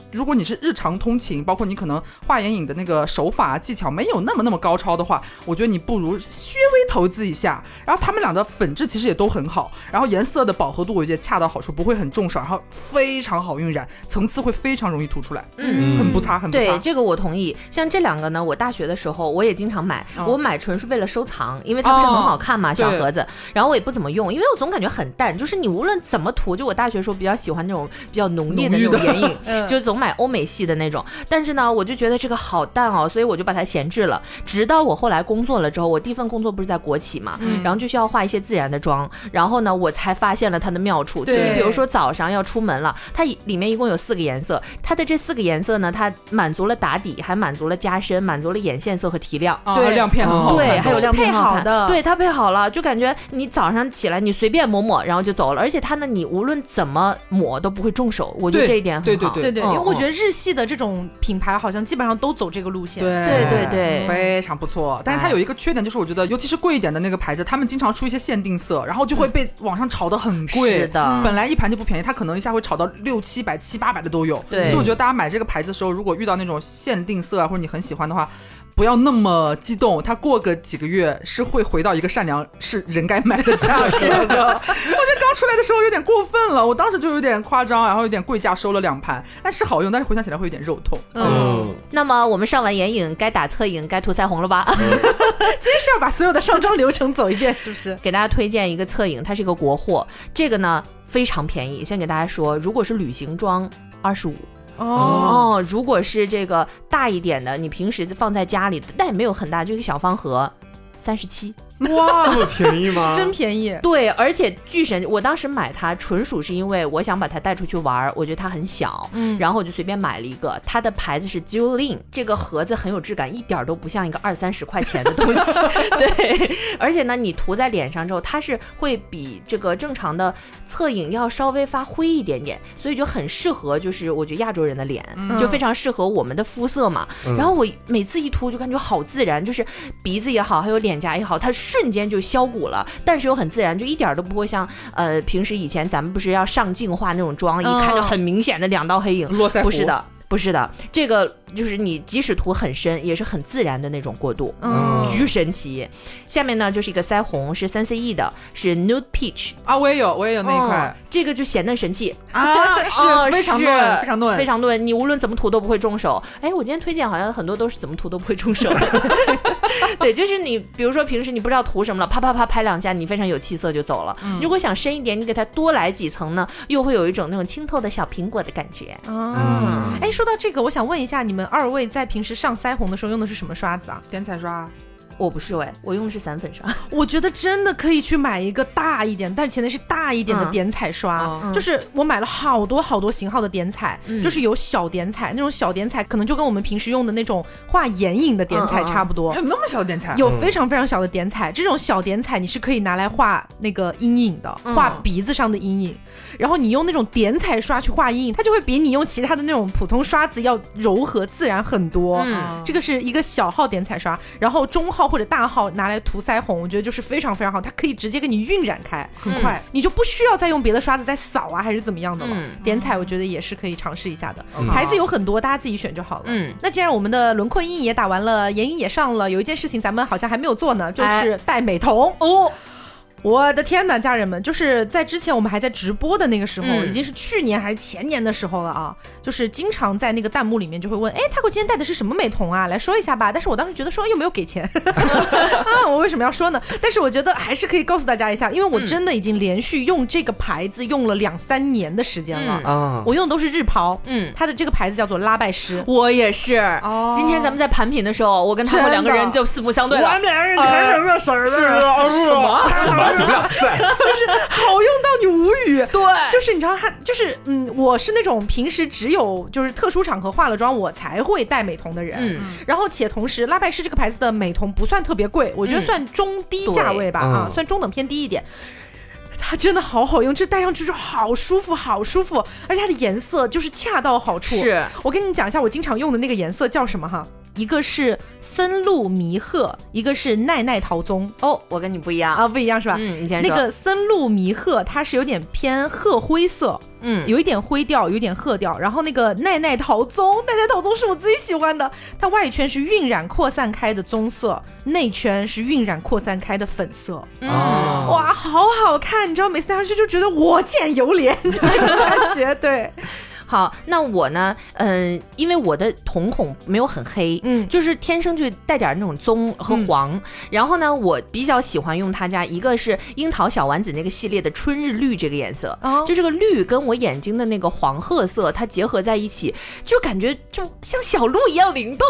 如果你是日常通勤，包括你可能画眼影的那个手法技巧没有那么高超的话，我觉得你不如稍微投资一下。然后他们俩的粉质其实也都很好，然后颜色的饱和度我觉得恰到好处，不会很重色，然后非常好晕染，层次会非常容易凸出来，很不擦，很不擦。 对，这个我同意。像这两个呢，我大学的时候我也经常买，我买纯是为了收藏，因为它不是很好看嘛，小盒子，然后我也不怎么用，因为我总感觉很淡，就是你无论怎么涂，就我大学的时候比较喜欢那种比较浓烈的那种眼影，就总买欧美系的那种，但是呢我就觉得这个好淡哦，所以我就把它闲置了。直到我后来工作了之后，我第一份工作不是在国企嘛，然后就需要画一些自然的妆，然后呢我才发现了它的妙处，就是比如说早上要出门了，它里面一共有4个颜色，它的这4个颜色呢，它满足了打底，还满足了加深，满足了眼线色和提亮， 对，亮片很好看， 对，还有亮片很好看的， 对，它配好了，就感觉你早上起来你随便抹抹然后就走了，而且它呢你无论怎么抹都不会重手，我觉得这一点很好。 对，因为我觉得日系的这种品牌好像基本上都走这个路线， 对，非常不错。但是它有一个缺点，就是我觉得尤其是贵一点的那个牌子，他们经常出一些限定色，然后就会被网上炒得很贵， 是的， 本来一盘就不便宜，它可能一下会炒到600、700、700-800的都有。 对， 所以我觉得大家买这个牌子的时候，如果遇到那种限定色啊，或者你很喜欢的话，不要那么激动，它过个几个月是会回到一个善良是人该买的价格的。我觉得刚出来的时候有点过分了，我当时就有点夸张，然后有点贵价收了2盘，但是好用，但是回想起来会有点肉痛。 那么我们上完眼影，该打侧影，该涂腮红了吧？ 今天是要把所有的上妆流程走一遍，是不是？ 给大家推荐一个侧影，它是一个国货，这个呢非常便宜，先给大家说，如果是旅行装25。如果是这个大一点的，你平时放在家里，但也没有很大，就一个小方盒，37。 哇，这么便宜吗？ 是真便宜。 对，而且巨神，我当时买它纯属是因为我想把它带出去玩，我觉得它很小，然后我就随便买了一个，它的牌子是 Julin， 这个盒子很有质感，一点都不像一个20-30块钱的东西。对，而且呢，你涂在脸上之后，它是会比这个正常的侧影要稍微发灰一点点，所以就很适合，就是我觉得亚洲人的脸，就非常适合我们的肤色嘛。然后我每次一涂就感觉好自然，就是鼻子也好，还有脸颊也好，它瞬间就消骨了，但是又很自然，就一点都不会像平时以前咱们不是要上镜化那种妆，一看就很明显的2道黑影，不是的。不是的，这个就是你即使涂很深也是很自然的那种过渡，巨神奇。下面呢就是一个腮红，是3CE 的，是 Nude Peach 啊，我也有那一块， 这个就显嫩神器啊，是非常嫩，非常嫩， 非常嫩，你无论怎么涂都不会重手。哎，我今天推荐好像很多都是怎么涂都不会重手。对，就是你比如说平时你不知道涂什么了，啪啪啪拍2下，你非常有气色就走了。如果想深一点，你给它多来几层呢，又会有一种那种清透的小苹果的感觉。 哎，说到这个，我想问一下，你们2位在平时上腮红的时候用的是什么刷子啊？ 点彩刷。 我不是我用的是散粉刷。 我觉得真的可以去买一个大一点，但前提是大一点的点彩刷。就是我买了好多好多型号的点彩，就是有小点彩，那种小点彩可能就跟我们平时用的那种画眼影的点彩差不多。 有那么小的点彩？ 有非常非常小的点彩，这种小点彩你是可以拿来画那个阴影的，画鼻子上的阴影。然后你用那种点彩刷去画阴影，它就会比你用其他的那种普通刷子要柔和自然很多。这个是一个小号点彩刷，然后中号或者大号拿来涂腮红，我觉得就是非常非常好，它可以直接给你晕染开， 很快， 你就不需要再用别的刷子再扫啊还是怎么样的了。点彩我觉得也是可以尝试一下的，牌子有很多，大家自己选就好了。那既然我们的轮廓阴影也打完了，眼影也上了，有一件事情咱们好像还没有做呢，就是戴美瞳。我的天哪，家人们，就是在之前我们还在直播的那个时候，已经是去年还是前年的时候了啊，就是经常在那个弹幕里面就会问，哎，泰国今天戴的是什么美瞳啊，来说一下吧。但是我当时觉得说又没有给钱我为什么要说呢？但是我觉得还是可以告诉大家一下，因为我真的已经连续用这个牌子用了2-3年的时间了。我用的都是日抛，它的这个牌子叫做拉拜诗。 我也是。今天咱们在盘品的时候，我跟他们2个人就四目相对了。 我们2人看什么色儿的？ 什么？你们俩在， 就是好用到你无语。 对， 就是你知道它就是我是那种平时只有就是特殊场合化了妆我才会戴美瞳的人。然后且同时拉拜诗这个牌子的美瞳不算特别贵，我觉得算中低价位吧，算中等偏低一点。它真的好好用，这戴上去就好舒服好舒服，而且它的颜色就是恰到好处。 是我跟你讲一下我经常用的那个颜色叫什么哈，一个是森露迷鹤，一个是奈奈桃棕。 我跟你不一样啊，不一样是吧？ 你先说。 那个森露迷鹤它是有点偏褐灰色， 有一点灰调，有一点褐调，然后那个奈奈桃棕是我最喜欢的，它外圈是晕染扩散开的棕色，内圈是晕染扩散开的粉色，哇，好好看，你知道每次戴上去就觉得我见犹怜，这种感觉，对。 好，那我呢，因为我的瞳孔没有很黑，就是天生就带点那种棕和黄，然后呢，我比较喜欢用他家一个是樱桃小丸子那个系列的春日绿这个颜色，就这个绿跟我眼睛的那个黄褐色它结合在一起，就感觉就像小鹿一样灵动。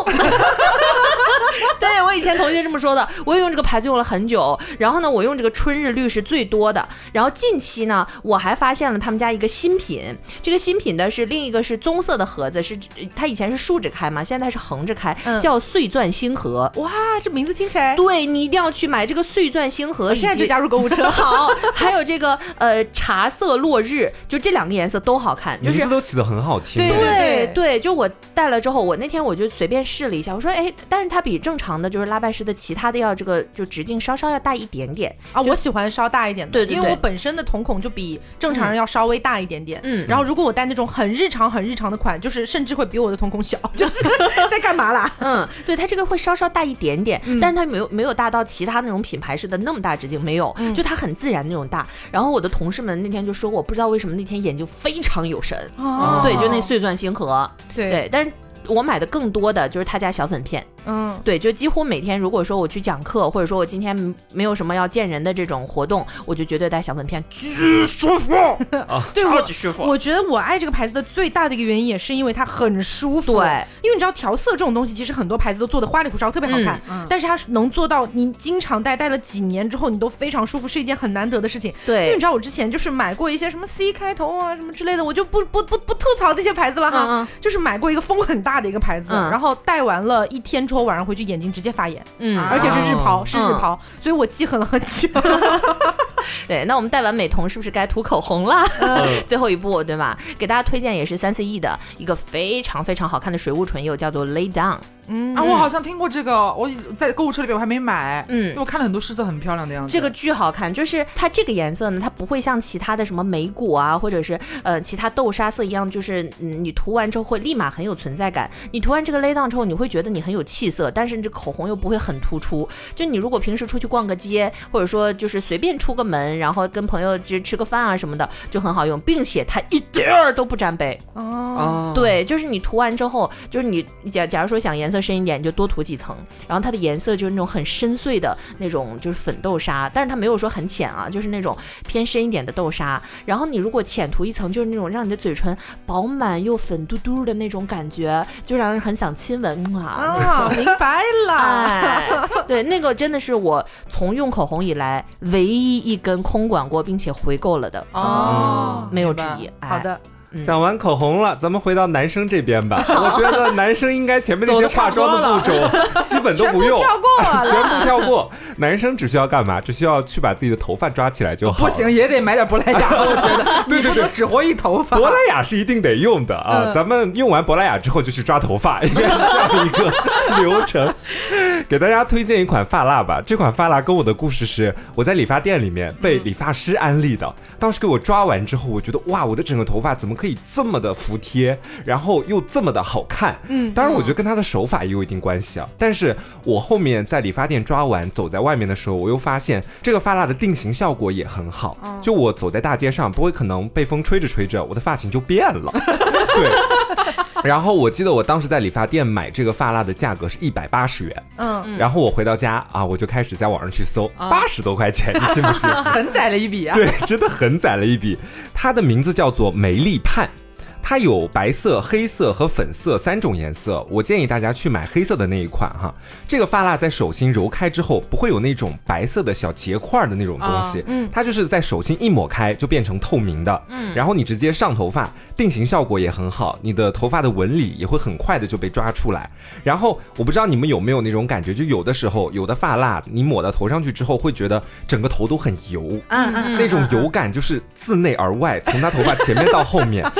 对，我以前同学这么说的，我也用这个牌子用了很久，然后呢，我用这个春日绿是最多的，然后近期呢，我还发现了他们家一个新品，这个新品的是另一个是棕色的盒子，是它以前是竖着开嘛，现在它是横着开，叫碎钻星河。 哇，这名字听起来， 对，你一定要去买这个碎钻星河， 我现在就加入购物车。 好，还有这个茶色落日，就这两个颜色都好看，就是名字都起得很好听。 对，就我戴了之后，我那天我就随便试了一下，我说但是它比正常的就是拉拜诗的其他的要这个就直径稍稍要大一点点啊，我喜欢稍大一点的， 对， 因为我本身的瞳孔就比正常人要稍微大一点点，然后如果我戴那种很日常的款，就是甚至会比我的瞳孔小，就是在干嘛啦？ 对，它这个会稍稍大一点点，但是它没有大到其他那种品牌式的那么大直径，没有，就它很自然那种大。然后我的同事们那天就说我不知道为什么那天眼睛非常有神，对，就那碎钻星河，对，但是我买的更多的就是他家小粉片，对，就几乎每天如果说我去讲课，或者说我今天没有什么要见人的这种活动，我就绝对带小粉片，巨舒服对， 超级舒服。 我觉得我爱这个牌子的最大的一个原因也是因为它很舒服， 对， 因为你知道调色这种东西其实很多牌子都做的花里胡哨特别好看，但是它能做到你经常戴了几年之后你都非常舒服，是一件很难得的事情。 对， 因为你知道我之前就是买过一些什么 C 开头啊什么之类的，我就不吐槽这些牌子了哈，就是买过一个风很大的一个牌子，然后戴完了1天之后晚上回去眼睛直接发炎，而且是日抛，所以我记恨了很久。 对，那我们戴完美瞳是不是该涂口红了？最后一步对吧？给大家推荐也是3CE 的一个非常非常好看的水雾唇釉，叫做 Lay Down。 我好像听过这个，我在购物车里边我还没买，因为我看了很多试色很漂亮的样子。 这个巨好看，就是它这个颜色呢，它不会像其他的什么莓果啊，或者是其他豆沙色一样，就是你涂完之后会立马很有存在感。你涂完这个 Lay Down 之后，你会觉得你很有气色，但是你这口红又不会很突出。就你如果平时出去逛个街，或者说就是随便出个门，然后跟朋友吃个饭啊什么的，就很好用，并且它一点儿都不沾杯。对，就是你涂完之后，就是你假如说想颜色深一点，你就多涂几层，然后它的颜色就是那种很深邃的那种，就是粉豆沙，但是它没有说很浅啊，就是那种偏深一点的豆沙。然后你如果浅涂一层，就是那种让你的嘴唇饱满又粉嘟嘟的那种感觉，就让人很想亲吻明白了。 对，那个真的是我从用口红以来唯一一根空管过并且回购了的，没有之一。 好的。 讲完口红了，咱们回到男生这边吧。我觉得男生应该前面那些化妆的步骤基本都不用，全部跳过。男生只需要干嘛？只需要去把自己的头发抓起来就好。 不行，也得买点珀莱雅，我觉得。对，只活一头发。 珀莱雅是一定得用的啊！咱们用完珀莱雅之后就去抓头发，应该是这样一个流程。给大家推荐一款发蜡吧。这款发蜡跟我的故事是，我在理发店里面被理发师安利的。当时给我抓完之后，我觉得哇，我的整个头发怎么可以这么的服帖，然后又这么的好看。当然我觉得跟他的手法也有一定关系啊。但是我后面在理发店抓完走在外面的时候，我又发现这个发蜡的定型效果也很好。就我走在大街上，不会可能被风吹着吹着我的发型就变了。对。然后我记得我当时在理发店买这个发蜡的价格是180元，然后我回到家啊，我就开始在网上去搜，80多块钱，你信不信？ 很宰了一笔啊！ 对，真的很宰了一笔。它的名字叫做梅丽盼。它有白色、黑色和粉色3种颜色，我建议大家去买黑色的那一款哈。这个发蜡在手心揉开之后，不会有那种白色的小结块的那种东西，它就是在手心一抹开就变成透明的，然后你直接上头发，定型效果也很好，你的头发的纹理也会很快的就被抓出来。然后我不知道你们有没有那种感觉，就有的时候有的发蜡你抹到头上去之后，会觉得整个头都很油，那种油感就是自内而外，从他头发前面到后面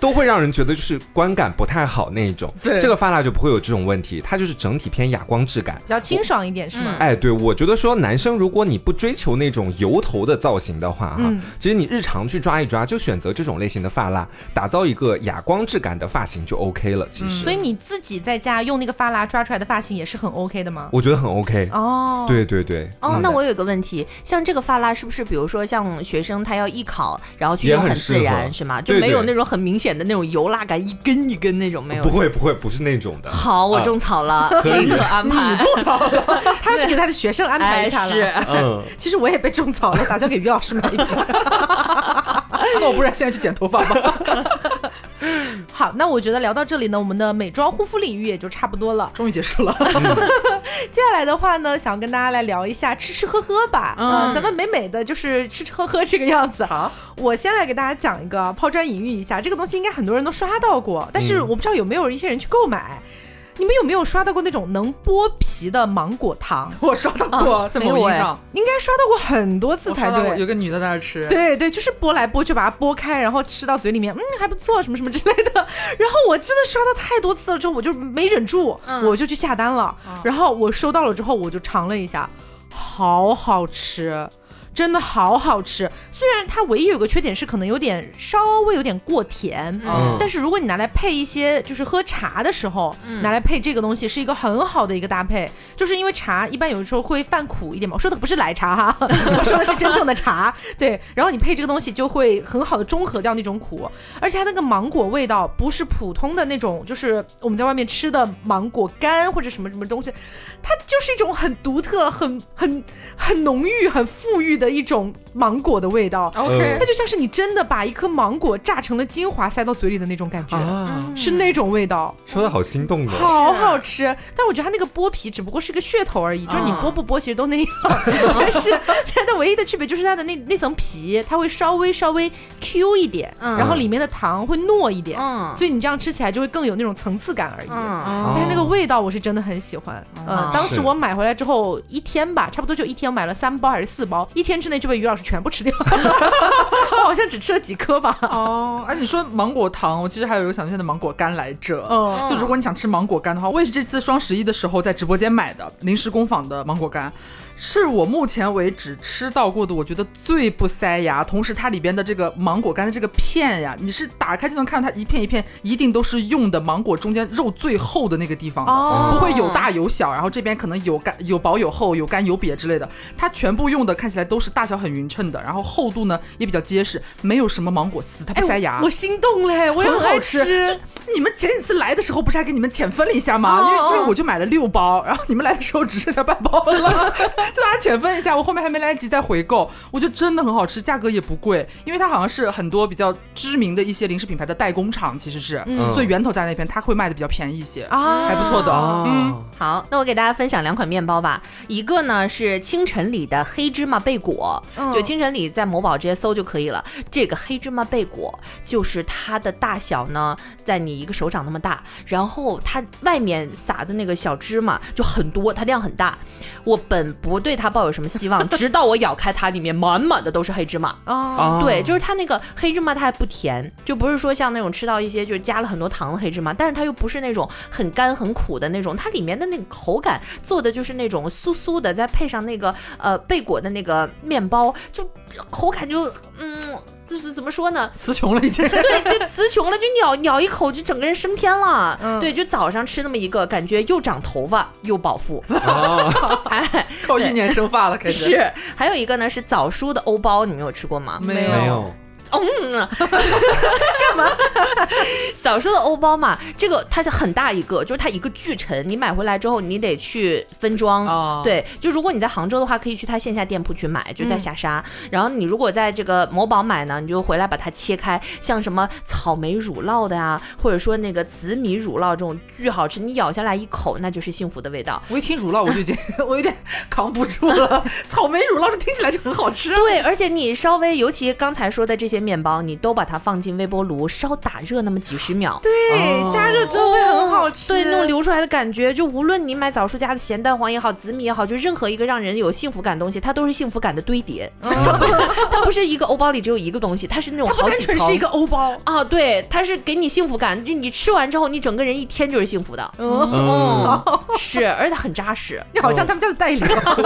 都会让人觉得就是观感不太好那一种。 对， 这个发蜡就不会有这种问题，它就是整体偏哑光质感， 比较清爽一点是吗？ 哎，对，我觉得说男生如果你不追求那种油头的造型的话哈，其实你日常去抓一抓，就选择这种类型的发蜡，打造一个哑光质感的发型就 OK 了。其实， 所以你自己在家用那个发蜡抓出来的发型也是很 OK 的吗？ 我觉得很 OK 哦。 对对对。 哦，那我有个问题，像这个发蜡是不是比如说像学生他要艺考，然后去用很自然是吗？就没有那种很明显的那种油蜡感，一根一根那种没有？ 不会，不是那种的。 好，我种草了，立刻安排。 你种草了， 他要去给他的学生安排一下了。 是， 其实我也被种草了，打算给于老师买一瓶。 那我不然现在去剪头发吧。 好，那我觉得聊到这里呢，我们的美妆护肤领域也就差不多了， 终于结束了。 接下来的话呢，想跟大家来聊一下吃吃喝喝吧。咱们美美的就是吃吃喝喝这个样子。 好， 我先来给大家讲一个抛砖引玉一下，这个东西应该很多人都刷到过，但是我不知道有没有一些人去购买。你们有没有刷到过那种能剥皮的芒果糖？ 我刷到过，在某音上应该刷到过很多次才对。 有个女的在那儿吃， 对对，就是剥来剥去，把它剥开，然后吃到嘴里面，还不错，什么什么之类的。然后我真的刷到太多次了之后，我就没忍住，我就去下单了。然后我收到了之后，我就尝了一下，好好吃。真的好好吃，虽然它唯一有个缺点是可能稍微有点过甜，但是如果你拿来配一些就是喝茶的时候，拿来配这个东西是一个很好的一个搭配，就是因为茶一般有时候会泛苦一点嘛，我说的不是奶茶哈，我说的是真正的茶，对，然后你配这个东西就会很好的中和掉那种苦，而且它那个芒果味道不是普通的那种，就是我们在外面吃的芒果干或者什么什么东西，它就是一种很独特、很浓郁、很馥郁的一种芒果的味道。 OK， 它就像是你真的把一颗芒果榨成了精华塞到嘴里的那种感觉，是那种味道。 说的好心动的， 好好吃。但我觉得它那个剥皮只不过是个噱头而已，就是你剥不剥其实都那样。但是它的唯一的区别就是它的那层皮，它会稍微 Q 一点，然后里面的糖会糯一点，所以你这样吃起来就会更有那种层次感而已。但是那个味道我是真的很喜欢。当时我买回来之后一天吧，差不多就一天，我买了3包还是4包，一天之内就被于老师全部吃掉。我好像只吃了几颗吧。 你说芒果糖，我其实还有一个想推荐的芒果干来着。就如果你想吃芒果干的话，我也是这次双11的时候在直播间买的临时工坊的芒果干。是我目前为止吃到过的我觉得最不塞牙，同时它里边的这个芒果干的这个片呀，你是打开就能看到它一片一片一定都是用的芒果中间肉最厚的那个地方的，不会有大有小，然后这边可能有干有薄有厚有干有瘪之类的，它全部用的看起来都是大小很匀称的，然后厚度呢也比较结实，没有什么芒果丝，它不塞牙。 我心动嘞，我也很好吃。就你们前几次来的时候不是还给你们浅分了一下吗？因为我就买了6包，然后你们来的时候只剩下半包了。就大家浅分一下，我后面还没来得及再回购，我觉得真的很好吃，价格也不贵，因为它好像是很多比较知名的一些零食品牌的代工厂，其实是，所以源头在那边，它会卖的比较便宜一些，还不错的。 好，那我给大家分享2款面包吧，一个呢是清晨里的黑芝麻贝果，就清晨里在某宝直接搜就可以了。这个黑芝麻贝果就是它的大小呢，在你一个手掌那么大，然后它外面撒的那个小芝麻就很多，它量很大。我本不对它抱有什么希望，直到我咬开它，里面满满的都是黑芝麻。对，就是它那个黑芝麻它还不甜，就不是说像那种吃到一些就是加了很多糖的黑芝麻，但是它又不是那种很干很苦的那种，它里面的那个口感做的就是那种酥酥的，再配上那个贝果的那个面包，就口感就就是怎么说呢？ 词穷了已经。 对，就词穷了，就咬一口就整个人升天了。对，就早上吃那么一个，感觉又长头发又饱腹。 靠1年生发了，开始。 是，还有一个呢是早蔬的欧包，你们有吃过吗？ 没有。 干嘛？早说的欧包嘛，这个它是很大一个，就是它一个巨沉，你买回来之后你得去分装。对，就如果你在杭州的话，可以去它线下店铺去买，就在霞沙。然后你如果在这个某宝买呢，你就回来把它切开，像什么草莓乳酪的呀，或者说那个紫米乳酪这种巨好吃，你咬下来一口那就是幸福的味道。 我一听乳酪我就已经我有点扛不住了，草莓乳酪这听起来就很好吃。 对，而且你稍微尤其刚才说的这些些面包，你都把它放进微波炉稍打热那么几十秒， 对，加热之后会很好吃。 对，那种流出来的感觉，就无论你买枣树家的咸蛋黄也好，紫米也好，就任何一个让人有幸福感的东西，它都是幸福感的堆叠。它不是一个欧包里只有一个东西，它是那种好几层。 它不单纯是一个欧包啊，对，它是给你幸福感，就你吃完之后，你整个人一天就是幸福的。是，而且它很扎实。 你好像他们家的代理。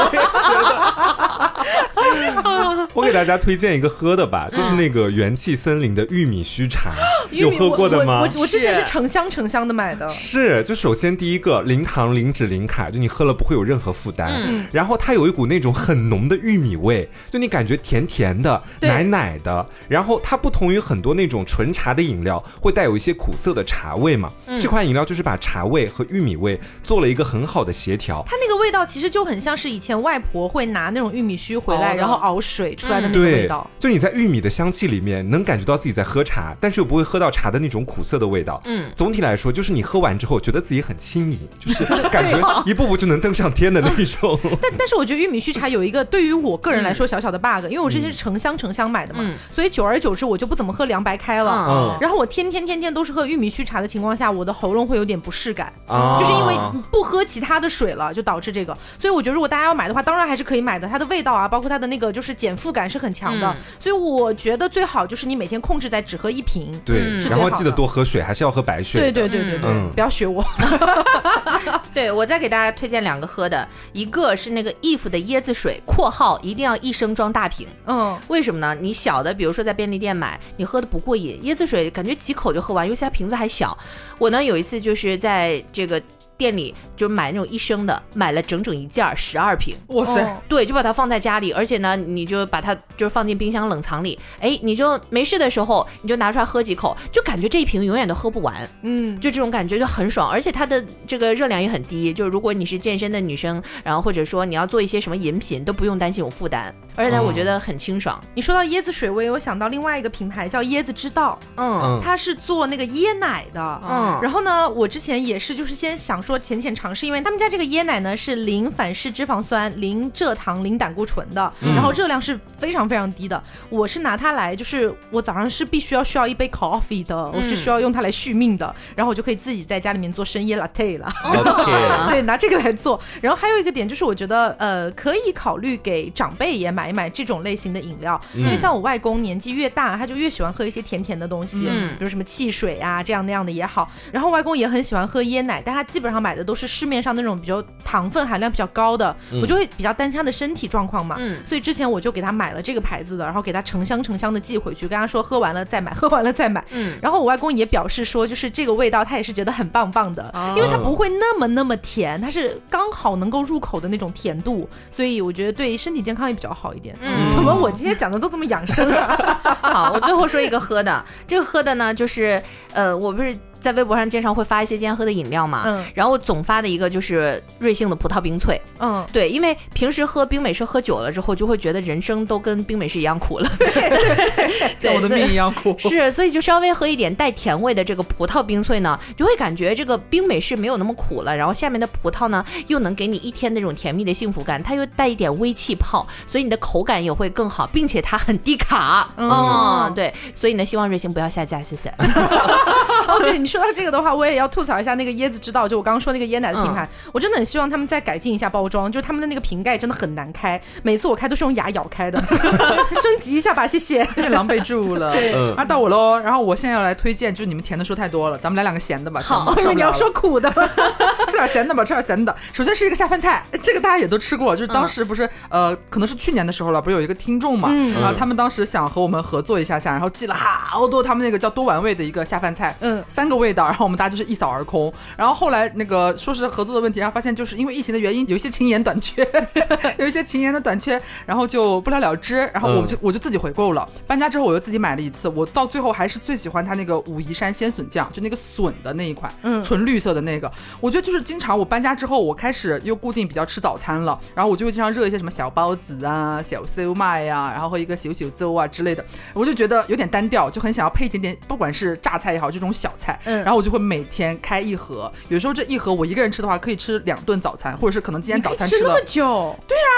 我给大家推荐一个喝的吧，就是那个元气森林的玉米须茶，有喝过的吗？ 我之前是成箱的买的。 是，就首先第一个零糖零脂零卡，就你喝了不会有任何负担。然后它有一股那种很浓的玉米味，就你感觉甜甜的、奶奶的。然后它不同于很多那种纯茶的饮料，会带有一些苦涩的茶味嘛。这款饮料就是把茶味和玉米味做了一个很好的协调。 它那个味道其实就很像是以前外婆会拿那种玉米须回来，然后熬水出来的那个味道。 就你在玉米的香气里面能感觉到自己在喝茶，但是又不会喝到茶的那种苦涩的味道。总体来说就是你喝完之后觉得自己很轻盈，就是感觉一步步就能登上天的那种。 但是我觉得玉米须茶有一个对于我个人来说小小的 bug，因为我之前是成箱买的嘛，所以久而久之我就不怎么喝凉白开了。然后我天天都是喝玉米须茶的情况下，我的喉咙会有点不适感，就是因为不喝其他的水了，就导致这个。所以我觉得如果大家要买的话，当然还是可以买的，它的味道啊，包括它的那个就是减负感是很强的。所以我觉得最好就是你每天控制在只喝一瓶， 对，然后记得多喝水，还是要喝白水。 对，不要学我。 对，我再给大家推荐2个喝的，一个是那个 if 的椰子水（括号一定要1升装大瓶）。为什么呢？你小的，比如说在便利店买，你喝的不过瘾，椰子水感觉几口就喝完，尤其它瓶子还小。我呢有一次就是在这个店里就买那种1升的，买了整一件12瓶。 哇塞！ 对，就把它放在家里，而且呢，你就把它就是放进冰箱冷藏里。你就没事的时候，你就拿出来喝几口，就感觉这一瓶永远都喝不完。就这种感觉就很爽，而且它的这个热量也很低。就是如果你是健身的女生，然后或者说你要做一些什么饮品，都不用担心有负担，而且呢，我觉得很清爽。 你说到椰子水，我也有想到另外一个品牌叫椰子之道。它是做那个椰奶的。然后呢，我之前也是就是先想说浅尝试，因为他们家这个椰奶呢是零反式脂肪酸、零蔗糖、零胆固醇的，然后热量是非常非常低的。我是拿它来，就是我早上是需要一杯 coffee 的，我是需要用它来续命的，然后我就可以自己在家里面做深椰 latte 了。对，拿这个来做。然后还有一个点就是，我觉得可以考虑给长辈也买一买这种类型的饮料，因为像我外公年纪越大，他就越喜欢喝一些甜甜的东西，比如什么汽水啊这样那样的也好。然后外公也很喜欢喝椰奶，但他基本上买的都是市面上那种比较糖分含量比较高的，我就会比较担心他的身体状况嘛。所以之前我就给他买了这个牌子的，然后给他成箱的寄回去，跟他说喝完了再买。然后我外公也表示说，就是这个味道他也是觉得很棒的，因为它不会那么甜，它是刚好能够入口的那种甜度，所以我觉得对身体健康也比较好一点。怎么我今天讲的都这么养生啊？ 好，我最后说一个喝的，这个喝的呢就是我不是在微博上经常会发一些今天喝的饮料嘛，然后我总发的一个就是瑞幸的葡萄冰萃。对，因为平时喝冰美式喝久了之后，就会觉得人生都跟冰美式一样苦了。 对，我的命一样苦。 是，所以就稍微喝一点带甜味的这个葡萄冰萃呢，就会感觉这个冰美式没有那么苦了，然后下面的葡萄呢又能给你一天那种甜蜜的幸福感，它又带一点微气泡，所以你的口感也会更好，并且它很低卡。对，所以呢希望瑞幸不要下架，谢谢。 对，你说到这个的话，我也要吐槽一下那个椰子之道，就我刚刚说那个椰奶的品牌，我真的很希望他们再改进一下包装，就是他们的那个瓶盖真的很难开，每次我开都是用牙咬开的。升级一下吧，谢谢。 狼狈住了。对，到我喽。然后我现在要来推荐，就是你们甜的说太多了，咱们来2个咸的吧。 好，因为你要说苦的。 吃点咸的吧，吃点咸的。首先是一个下饭菜，这个大家也都吃过，就是当时不是可能是去年的时候了，不是有一个听众嘛，他们当时想和我们合作一下，然后寄了好多他们那个叫多玩味的一个下饭菜，3个味道，然后我们大家就是一扫而空。然后后来那个说是合作的问题，然后发现就是因为疫情的原因，有一些情盐短缺，然后就不了了之。然后我就自己回购了。搬家之后我又自己买了一次，我到最后还是最喜欢它那个武夷山鲜笋酱，就那个笋的那一款，纯绿色的那个。我觉得就是经常我搬家之后，我开始又固定比较吃早餐了，然后我就会经常热一些什么小包子啊、小烧麦啊，然后和一个小粥啊之类的。我就觉得有点单调，就很想要配一点点，不管是榨菜也好，这种小菜。然后我就会每天开一盒，有时候这一盒我一个人吃的话，可以吃2顿早餐，或者是可能今天早餐吃了。 你可以吃那么久？ 对啊。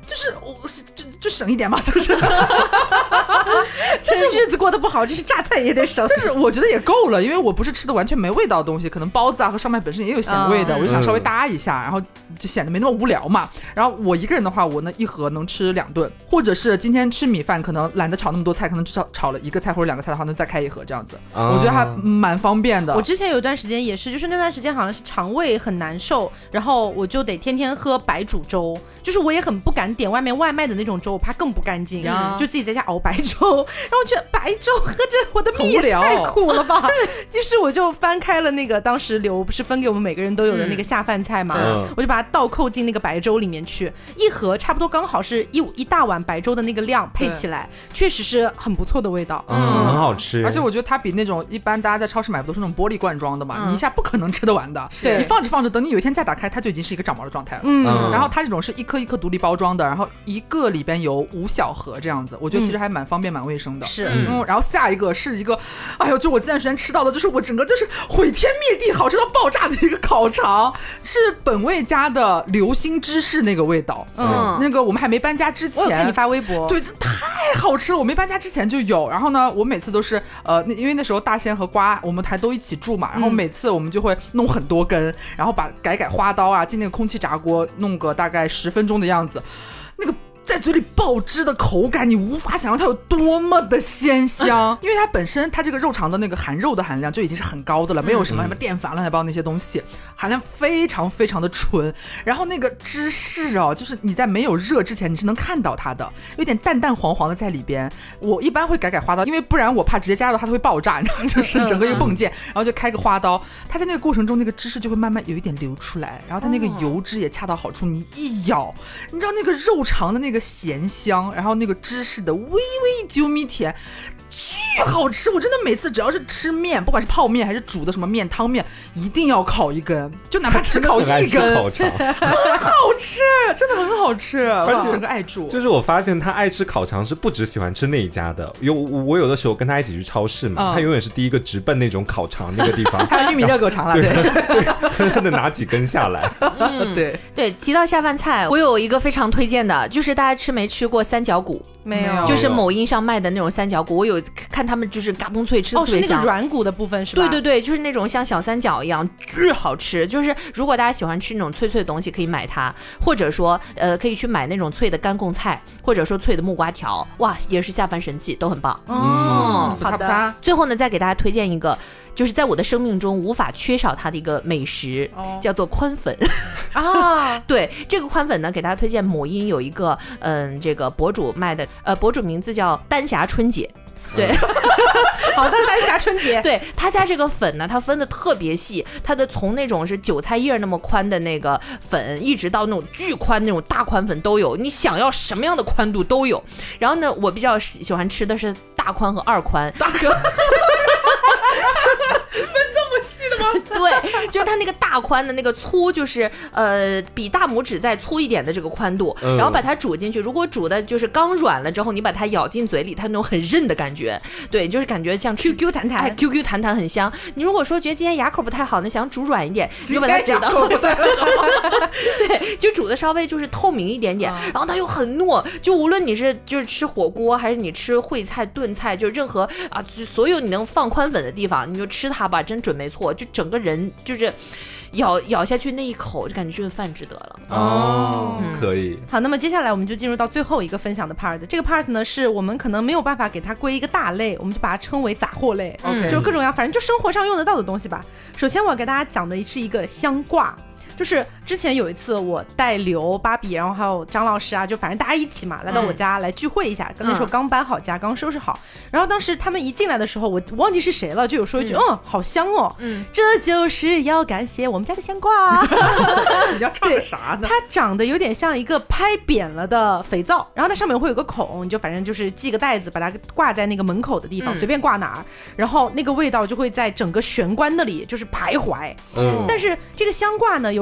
就是我就省一点嘛，就是就是日子过得不好，就是榨菜也得省。 就是我觉得也够了，因为我不是吃的完全没味道的东西，可能包子啊和烧麦本身也有咸味的，我就想稍微搭一下，然后就显得没那么无聊嘛。然后我一个人的话，我那一盒能吃2顿，或者是今天吃米饭可能懒得炒那么多菜，可能至少炒了1个菜或者2个菜的话，能再开一盒这样子，我觉得还蛮方便的。 我之前有一段时间也是，就是那段时间好像是肠胃很难受，然后我就得天天喝白煮粥，就是我也很不敢点外面外卖的那种粥，我怕更不干净，就自己在家熬白粥。然后我觉得白粥喝着我的命也太苦了吧，就是我就翻开了那个当时刘不是分给我们每个人都有的那个下饭菜嘛，我就把它倒扣进那个白粥里面去，一盒差不多刚好是一大碗白粥的那个量配起来，确实是很不错的味道， 很好吃。 而且我觉得它比那种一般大家在超市买不都是那种玻璃罐装的嘛，你一下不可能吃得完的， 对， 你放着放着，等你有一天再打开，它就已经是一个长毛的状态了。然后它这种是一颗一颗独立包装的，然后一个里边有5小盒这样子，我觉得其实还蛮方便蛮卫生的。 是， 然后下一个是一个，哎呦，就我这段时间吃到的，就是我整个就是毁天灭地好吃到爆炸的一个烤肠，是本味家的流心芝士那个味道。那个我们还没搬家之前， 我有看你发微博， 对，这太好吃了，我没搬家之前就有。然后呢，我每次都是因为那时候大仙和瓜我们还都一起住嘛，然后每次我们就会弄很多根，然后把改花刀啊进那个空气炸锅弄个大概10分钟的样子，那个在嘴里爆汁的口感，你无法想象它有多么的鲜香，因为它本身它这个肉肠的那个含肉的含量就已经是很高的了，没有什么淀粉乱七八糟那些东西，含量非常非常的纯。然后那个芝士哦，就是你在没有热之前你是能看到它的，有点淡淡黄黄的在里边。我一般会改花刀，因为不然我怕直接加到它会爆炸，你知道，就是整个一个蹦溅，然后就开个花刀，它在那个过程中那个芝士就会慢慢有一点流出来，然后它那个油脂也恰到好处，你一咬，你知道那个肉肠的那个咸香，然后那个芝士的微微啾咪甜，巨好吃。我真的每次只要是吃面，不管是泡面还是煮的什么面汤面，一定要烤一根，就哪怕只烤一根， 很好吃，真的很好吃，而且整个爱住。 就是我发现他爱吃烤肠是不只喜欢吃那一家的，我有的时候跟他一起去超市嘛，他永远是第一个直奔那种烤肠那个地方， 还有玉米热狗肠了，对， 狠狠的拿几根下来。 对，提到下饭菜，我有一个非常推荐的，就是大家没吃过三角骨？ 没有， 就是某音上卖的那种三角骨，我有看他们就是嘎嘣脆，吃的特别香。 是那个软骨的部分是吧？ 对，就是那种像小三角一样，巨好吃。就是如果大家喜欢吃那种脆脆的东西，可以买它，或者说可以去买那种脆的干贡菜，或者说脆的木瓜条，哇，也是下饭神器，都很棒。 不差不差。 最后呢，再给大家推荐一个，就是在我的生命中无法缺少它的一个美食，叫做宽粉啊。对，这个宽粉呢，给大家推荐某音有一个这个博主卖的，博主名字叫丹霞春姐。对， 好的，丹霞春姐。 对，他家这个粉呢，它分的特别细，它的从那种是韭菜叶那么宽的那个粉，一直到那种巨宽那种大宽粉都有，你想要什么样的宽度都有。然后呢，我比较喜欢吃的是大宽和二宽。 大哥。分这么细的吗？ 对，就是它那个大宽的那个粗，就是比大拇指再粗一点的这个宽度，然后把它煮进去。如果煮的就是刚软了之后，你把它咬进嘴里，它那种很韧的感觉，对，就是感觉像 QQ 弹弹 ，QQ 弹弹很香。你如果说觉得今天牙口不太好，那想煮软一点，你就把它煮到对，就煮的稍微就是透明一点点，然后它又很糯，就无论你是就是吃火锅还是你吃烩菜炖菜，就任何啊，就所有你能放宽粉的地方，你就吃它吧，真准没错，就整个人就是咬下去那一口，就感觉这个饭值得了。 可以。 好，那么接下来我们就进入到最后一个分享的 part。这个 part 呢，是我们可能没有办法给它归一个大类，我们就把它称为杂货类，就各种反正就生活上用得到的东西吧。首先我要给大家讲的是一个香挂。就是之前有一次我带刘、芭比，然后还有张老师啊，就反正大家一起嘛，来到我家来聚会一下。那时候刚搬好家，刚收拾好。然后当时他们一进来的时候，我忘记是谁了，就有说一句，好香哦，这就是要感谢我们家的香挂。 你要唱啥呢？ 它长得有点像一个拍扁了的肥皂，然后它上面会有个孔，你就反正就是系个带子，把它挂在那个门口的地方，随便挂哪儿，然后那个味道就会在整个玄关那里就是徘徊。但是这个香挂呢，有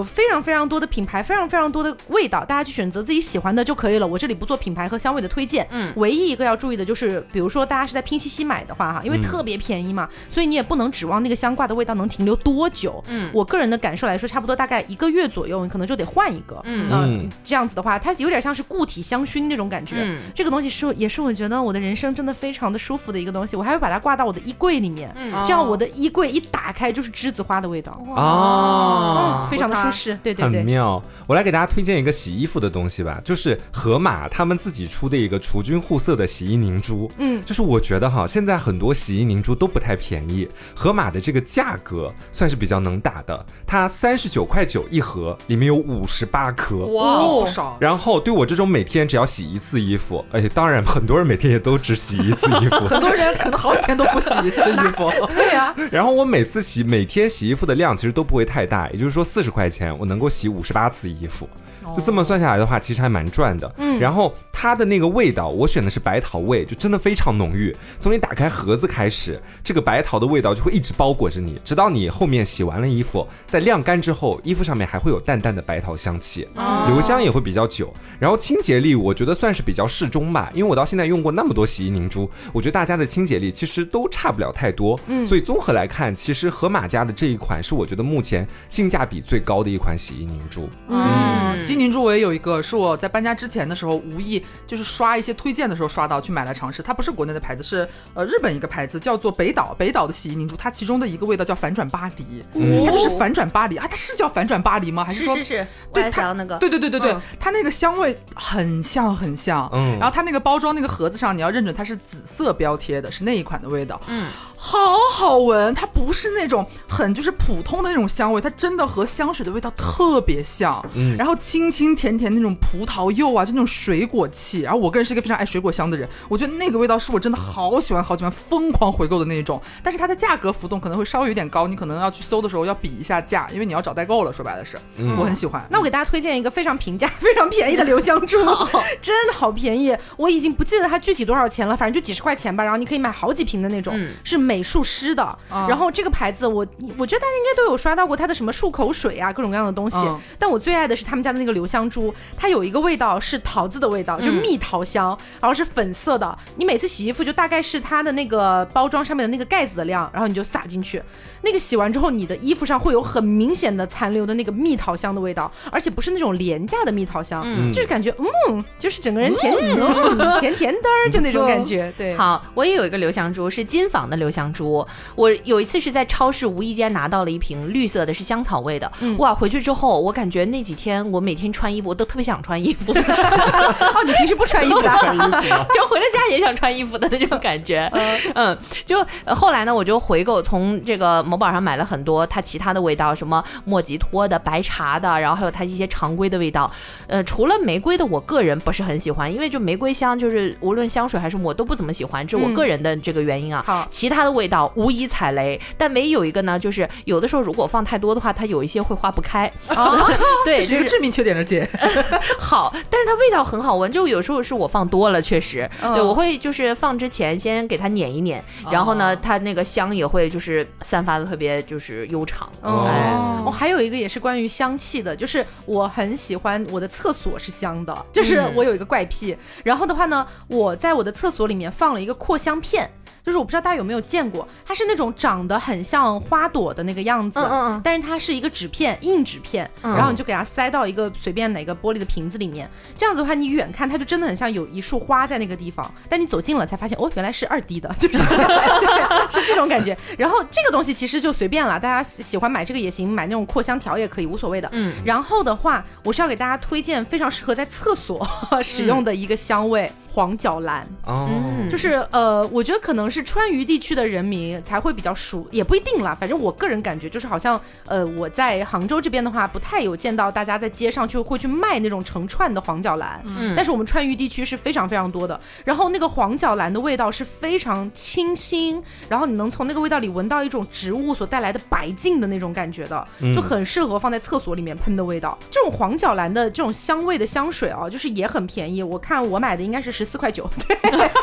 非常非常多的品牌，非常非常多的味道，大家去选择自己喜欢的就可以了。我这里不做品牌和香味的推荐，唯一一个要注意的就是，比如说大家是在拼夕夕买的话哈，因为特别便宜嘛，所以你也不能指望那个香挂的味道能停留多久。我个人的感受来说，差不多大概1个月左右，你可能就得换一个。这样子的话，它有点像是固体香薰那种感觉。这个东西也是我觉得我的人生真的非常的舒服的一个东西，我还会把它挂到我的衣柜里面，这样我的衣柜一打开就是栀子花的味道。非常的舒适。对对对， 很妙。我来给大家推荐一个洗衣服的东西吧，就是盒马他们自己出的一个除菌护色的洗衣凝珠。就是我觉得哈，现在很多洗衣凝珠都不太便宜，盒马的这个价格算是比较能打的，它39.9块一盒，里面有58颗， 哇，不少。 然后对我这种每天只要洗一次衣服，而且当然很多人每天也都只洗一次衣服， 很多人可能好几天都不洗一次衣服。 对呀。 然后我每天洗衣服的量其实都不会太大，也就是说40块钱我能够洗58次衣服。就这么算下来的话，其实还蛮赚的。然后它的那个味道，我选的是白桃味，就真的非常浓郁。从你打开盒子开始，这个白桃的味道就会一直包裹着你，直到你后面洗完了衣服，在晾干之后，衣服上面还会有淡淡的白桃香气，留香也会比较久。然后清洁力，我觉得算是比较适中吧，因为我到现在用过那么多洗衣凝珠，我觉得大家的清洁力其实都差不了太多。所以综合来看，其实盒马家的这一款是我觉得目前性价比最高的一款洗衣凝珠。 洗衣凝珠我也有一个，是我在搬家之前的时候无意就是刷一些推荐的时候刷到去买来尝试，它不是国内的牌子，是日本一个牌子叫做北岛的洗衣凝珠，它其中的一个味道叫反转巴黎。它就是反转巴黎啊，它是叫反转巴黎吗？还是说是我还想要那个。 对，它那个香味很像，然后它那个包装那个盒子上你要认准它是紫色标贴的，是那一款的味道。好闻，它不是那种很就是普通的那种香味，它真的和香水的味道特别像。然后清清甜甜那种葡萄柚啊，就那种水果气。然后我个人是一个非常爱水果香的人，我觉得那个味道是我真的好喜欢疯狂回购的那种。但是它的价格浮动可能会稍微有点高，你可能要去搜的时候要比一下价，因为你要找代购了，说白了是。我很喜欢。 那我给大家推荐一个非常平价非常便宜的留香珠，真的好便宜，我已经不记得它具体多少钱了，反正就几十块钱吧，然后你可以买好几瓶的那种，是美术师的。然后这个牌子我觉得大家应该都有刷到过它的什么漱口水啊，各种各样的东西。但我最爱的是他们家的那个留香珠，它有一个味道是桃子的味道，就是蜜桃香，然后是粉色的。你每次洗衣服就大概是它的那个包装上面的那个盖子的量，然后你就撒进去，那个洗完之后你的衣服上会有很明显的残留的那个蜜桃香的味道，而且不是那种廉价的蜜桃香，就是感觉就是整个人甜甜的就那种感觉。对， 好，我也有一个留香珠，是金纺的留香珠。我有一次是在超市无意间拿到了一瓶绿色的，是香草味的。哇，回去之后我感觉那几天我每天穿衣服我都特别想穿衣服。 你平时不穿衣服的？ 就回了家也想穿衣服的那种感觉。就后来呢，我就回购，从这个某宝上买了很多它其他的味道，什么莫吉托的、白茶的，然后还有它一些常规的味道。除了玫瑰的，我个人不是很喜欢，因为就玫瑰香，就是无论香水还是我都不怎么喜欢，这是我个人的这个原因啊。其他的味道无疑踩雷，但唯一有一个呢，就是有的时候如果放太多的话，它有一些会化不开。对， 这是一个致命缺点的姐。 好，但是它味道很好闻，就有时候是我放多了，确实。对，我会就是放之前先给它碾一碾，然后呢，它那个香也会就是散发的特别就是悠长。 我还有一个也是关于香气的，就是我很喜欢我的厕所是香的，就是我有一个怪癖。然后的话呢，我在我的厕所里面放了一个扩香片。就是我不知道大家有没有见过，它是那种长得很像花朵的那个样子，但是它是一个纸片，硬纸片，然后你就给它塞到一个随便哪个玻璃的瓶子里面，这样子的话你远看它就真的很像有一束花在那个地方，但你走近了才发现原来是2D 的，就是是这种感觉。然后这个东西其实就随便了，大家喜欢买这个也行，买那种扩香条也可以，无所谓的。然后的话我是要给大家推荐非常适合在厕所使用的一个香味，黄角兰。就是我觉得可能是川渝地区的人民才会比较熟，也不一定啦，反正我个人感觉就是好像我在杭州这边的话不太有见到大家在街上会去卖那种成串的黄角兰，但是我们川渝地区是非常非常多的。然后那个黄角兰的味道是非常清新，然后你能从那个味道里闻到一种植物所带来的白净的那种感觉的，就很适合放在厕所里面喷的味道。这种黄角兰的这种香味的香水啊，就是也很便宜，我看我买的应该是14.9块，对，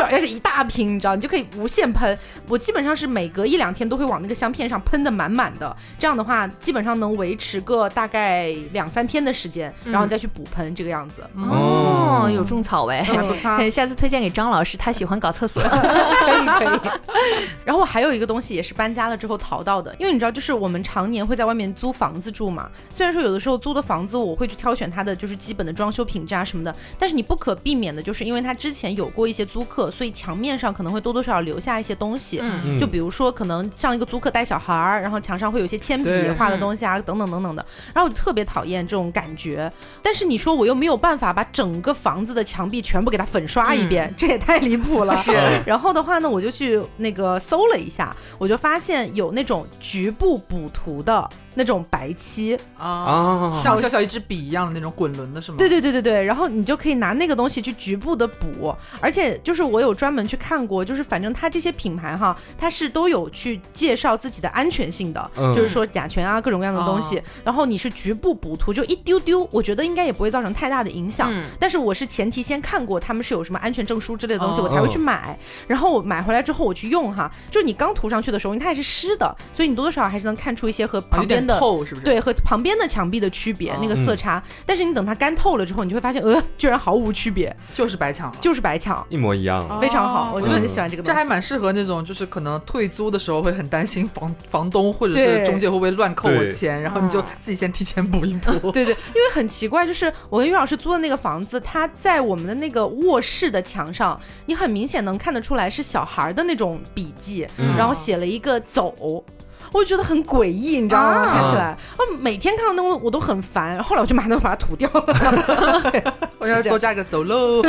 要是一大瓶，你知道，你就可以无限喷。我基本上是每隔1-2天都会往那个香片上喷的满满的，这样的话基本上能维持个大概2-3天的时间，然后再去补喷这个样子。 有种草哎， 不差。 下次推荐给张老师，他喜欢搞厕所。 可以。然后我还有一个东西也是搬家了之后淘到的，因为你知道，就是我们常年会在外面租房子住嘛。虽然说有的时候租的房子我会去挑选它的就是基本的装修品质啊什么的，但是你不可避免的就是因为它之前有过一些租客，所以墙面上可能会多多少少留下一些东西。就比如说可能上一个租客带小孩，然后墙上会有一些铅笔画的东西啊，等等等等的。然后我就特别讨厌这种感觉，但是你说我又没有办法把整个房子的墙壁全部给它粉刷一遍，这也太离谱了。 是。 然后的话呢，我就去那个搜了一下，我就发现有那种局部补涂的那种白漆像小小一支笔一样的那种滚轮的是吗？ 对，然后你就可以拿那个东西去局部的补，而且就是我有专门去看过，就是反正它这些品牌哈，它是都有去介绍自己的安全性的，就是说甲醛啊各种各样的东西，然后你是局部补涂就一丢丢，我觉得应该也不会造成太大的影响，但是我是前提先看过他们是有什么安全证书之类的东西，我才会去买，然后我买回来之后我去用哈，就是你刚涂上去的时候，因为它还是湿的，所以你多多少少还是能看出一些和旁边的透是不是？ 对，和旁边的墙壁的区别，那个色差。但是你等它干透了之后，你就会发现，居然毫无区别， 就是白墙， 一模一样， 非常好，我就很喜欢这个东西。 这还蛮适合那种，就是可能退租的时候会很担心房东或者是中介会不会乱扣我钱，然后你就自己先提前补一补。 对，因为很奇怪，就是我跟于老师租的那个房子，它在我们的那个卧室的墙上，你很明显能看得出来是小孩的那种笔记，然后写了一个走。我就觉得很诡异，你知道吗？看起来，每天看到那我都很烦。后来我就马上把它涂掉了。 我要多加个走喽。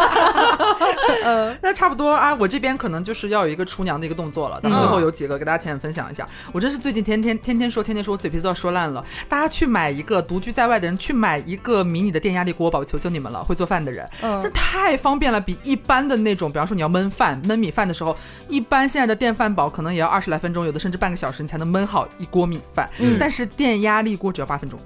那差不多啊，我这边可能就是要有一个厨娘的一个动作了。咱们最后有几个给大家浅分享一下。我真是最近天天说，我嘴皮子都要说烂了。大家去买一个独居在外的人去买一个迷你的电压力锅吧，我求求你们了，会做饭的人，这太方便了，比一般的那种，比方说你要焖米饭的时候，一般现在的电饭煲可能也要20来分钟，有的甚至半个小时。才能焖好一锅米饭，但是电压力锅只要8分钟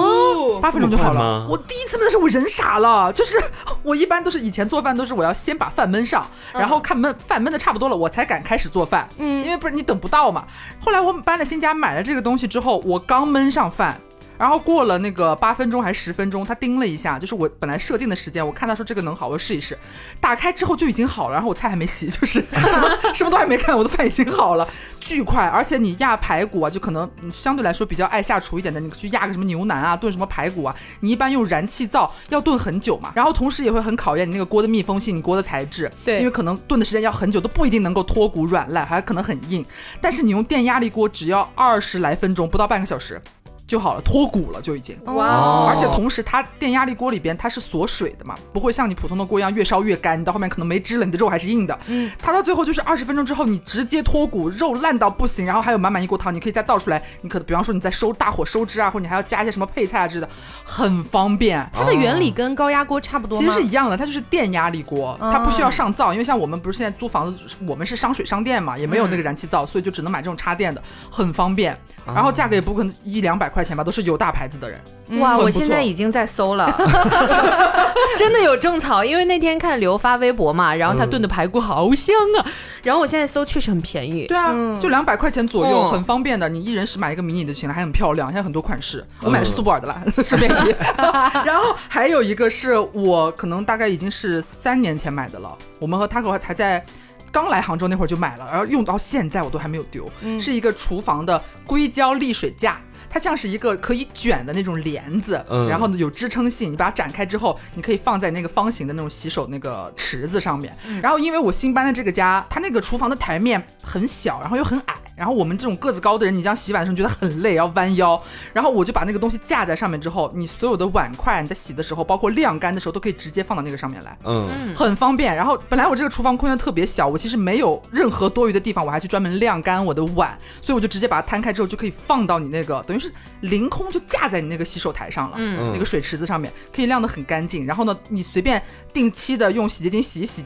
，8分钟就好了。我第一次焖的时候我人傻了，就是我一般都是以前做饭都是我要先把饭焖上，然后看饭焖的差不多了，我才敢开始做饭，因为不是你等不到嘛。后来我搬了新家，买了这个东西之后，我刚焖上饭。然后过了那个8分钟还是10分钟，他叮了一下，就是我本来设定的时间，我看他说这个能好，我试一试，打开之后就已经好了，然后我菜还没洗，就是什么都还没看，我的饭已经好了，巨快。而且你压排骨啊，就可能相对来说比较爱下厨一点的，你去压个什么牛腩啊，炖什么排骨啊，你一般用燃气灶要炖很久嘛，然后同时也会很考验你那个锅的密封性，你锅的材质，对，因为可能炖的时间要很久，都不一定能够脱骨软烂，还可能很硬。但是你用电压力锅，只要20来分钟，不到半个小时。就好了，脱骨了就已经。哇！而且同时它电压力锅里边它是锁水的嘛，不会像你普通的锅一样越烧越干，你到后面可能没汁了，你的肉还是硬的。它到最后就是20分钟之后你直接脱骨，肉烂到不行，然后还有满满一锅汤，你可以再倒出来，你可比方说你再大火收汁啊，或者你还要加一些什么配菜啊之类的，很方便。 它的原理跟高压锅差不多吗？ 其实是一样的，它就是电压力锅，它不需要上灶，因为像我们不是现在租房子，我们是商水商店嘛，也没有那个燃气灶，所以就只能买这种插电的，很方便。然后价格也不可能100-200块钱吧，都是有大牌子的人。 哇，我现在已经在搜了，真的有种草。因为那天看刘发微博嘛，然后他炖的排骨好香啊，然后我现在搜确实很便宜。 对啊，就200块钱左右，很方便的。你一人是买一个迷你的就行了，还很漂亮，现在很多款式。我买的是苏泊尔的啦，顺便提。然后还有一个是我可能大概已经是3年前买的了，我们和他还在刚来杭州那会儿就买了，然后用到现在我都还没有丢，是一个厨房的硅胶沥水架。它像是一个可以卷的那种帘子，然后有支撑性，你把它展开之后，你可以放在那个方形的那种洗手那个池子上面。然后因为我新搬的这个家，它那个厨房的台面很小，然后又很矮，然后我们这种个子高的人，你这样洗碗的时候觉得很累，要弯腰，然后我就把那个东西架在上面之后，你所有的碗筷你在洗的时候，包括晾干的时候，都可以直接放到那个上面来，很方便。然后本来我这个厨房空间特别小，我其实没有任何多余的地方，我还去专门晾干我的碗，所以我就直接把它摊开之后，就可以放到你那个等于是凌空就架在你那个洗手台上了，那个水池子上面可以晾得很干净。然后呢，你随便定期的用洗洁精洗一洗就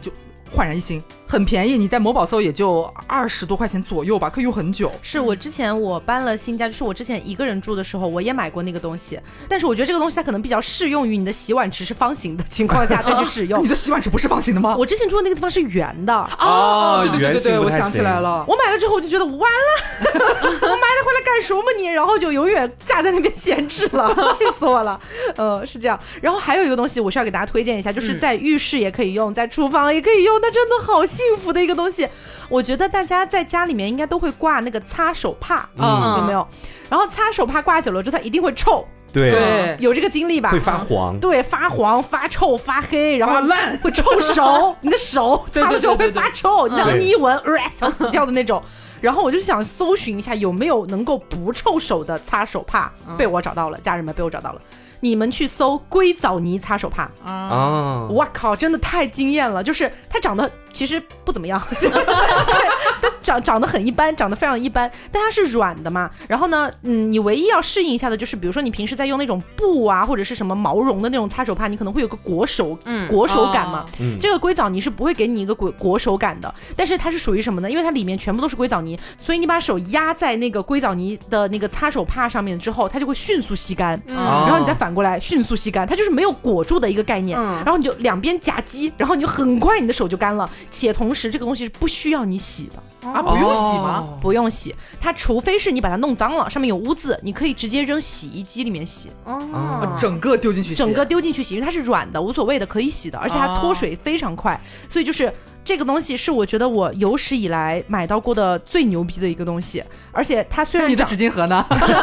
焕然一新，很便宜，你在某宝搜也就20多块钱左右吧，可以用很久。 是我之前我搬了新家，就是我之前一个人住的时候，我也买过那个东西，但是我觉得这个东西它可能比较适用于你的洗碗池是方形的情况下再去使用。 你的洗碗池不是方形的吗？ 我之前住的那个地方是圆的。 对，我想起来了。 我买了之后我就觉得完了，我买它回来干什么你？然后就永远架在那边闲置了，气死我了。是这样。然后还有一个东西我需要给大家推荐一下，就是在浴室也可以用，在厨房也可以用，它真的好幸福的一个东西。我觉得大家在家里面应该都会挂那个擦手帕，有没有？然后擦手帕挂久了之后它一定会臭。 对， 有这个经历吧？ 会发黄， 对，发黄、发臭、发黑，然后烂， 会臭手，你的手擦的时候会发臭，然后你一闻，想死掉的那种。然后我就想搜寻一下有没有能够不臭手的擦手帕，被我找到了，家人们被我找到了。你们去搜硅藻泥擦手帕啊！哇靠，真的太惊艳了！就是它长得其实不怎么样，它长得很一般，长得非常一般，但它是软的嘛。然后呢，你唯一要适应一下的就是，比如说你平时在用那种布啊，或者是什么毛绒的那种擦手帕，你可能会有个裹手感嘛。这个硅藻泥是不会给你一个裹手感的，但是它是属于什么呢？因为它里面全部都是硅藻泥，所以你把手压在那个硅藻泥的那个擦手帕上面之后，它就会迅速吸干，然后你再反过来迅速吸干，它就是没有裹住的一个概念。然后你就两边夹击，然后你就很快你的手就干了，且同时这个东西是不需要你洗的。 不用洗吗？ 不用洗，它除非是你把它弄脏了，上面有污渍，你可以直接扔洗衣机里面洗。 整个丢进去洗， 整个丢进去洗，因为它是软的，无所谓的，可以洗的，而且它脱水非常快，所以就是这个东西是我觉得我有史以来买到过的最牛逼的一个东西。而且它虽然你的纸巾盒呢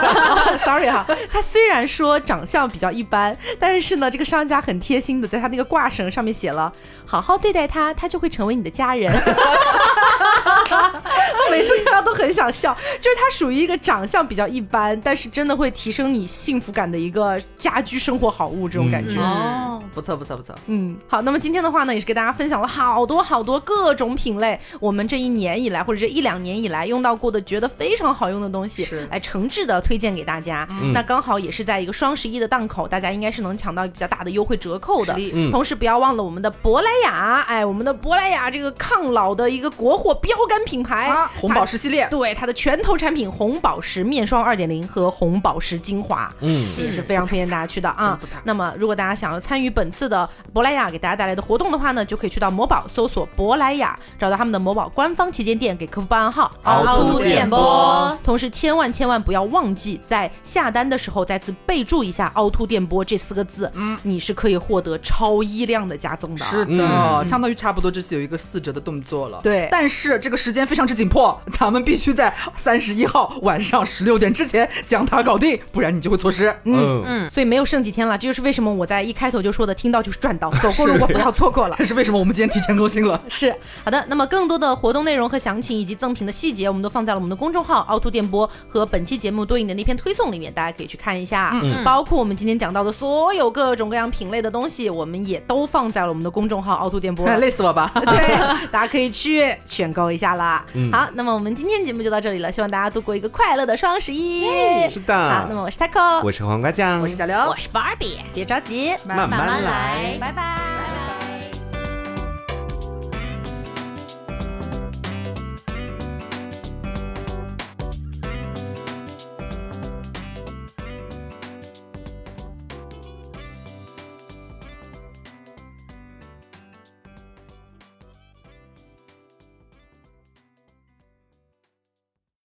？Sorry 哈，它虽然说长相比较一般，但是呢，这个商家很贴心的在它那个挂绳上面写了“好好对待它，它就会成为你的家人”。我每次看到都很想笑，就是它属于一个长相比较一般，但是真的会提升你幸福感的一个家居生活好物，这种感觉。 不错。 好，那么今天的话呢，也是给大家分享了好多各种品类，我们这1年以来或者这1-2年以来用到过的，觉得非常好用的东西，来诚挚的推荐给大家。那刚好也是在一个双11的档口，大家应该是能抢到比较大的优惠折扣的。同时不要忘了我们的珀莱雅，我们的珀莱雅这个抗老的一个国货标杆品牌， 红宝石系列， 对它的拳头产品红宝石面霜2.0和红宝石精华，也是非常推荐大家去的啊。那么如果大家想要参与本次的珀莱雅给大家带来的活动的话呢，就可以去到某宝搜索珀莱雅，找到他们的某宝官方旗舰店，给客服报暗号凹凸电波。 同时千万不要忘记在下单的时候再次备注一下凹凸电波这4个字，你是可以获得超衣量的加赠的。 是的，相当于差不多这次有一个4折的动作了。 对， 但是这个时间非常之紧迫，咱们必须在31号晚上16点之前将它搞定，不然你就会错失。 所以没有剩几天了，这就是为什么我在一开头就说的听到就是赚到，走过路过不要错过了。 这是为什么我们今天提前更新了。 是好的，那么更多的活动内容和详情以及赠品的细节，我们都放在了我们的公众号凹凸电波和本期节目对应的那篇推送里面，大家可以去看一下。包括我们今天讲到的所有各种各样品类的东西，我们也都放在了我们的公众号凹凸电波。 累死我吧！ 对，大家可以去选购一下啦。好，那么我们今天节目就到这里了，希望大家度过一个快乐的双11。 是的。 好，那么我是 Taco， 我是黄瓜酱， 我是小刘， 我是 Barbie， 别着急， 慢慢来， 拜拜。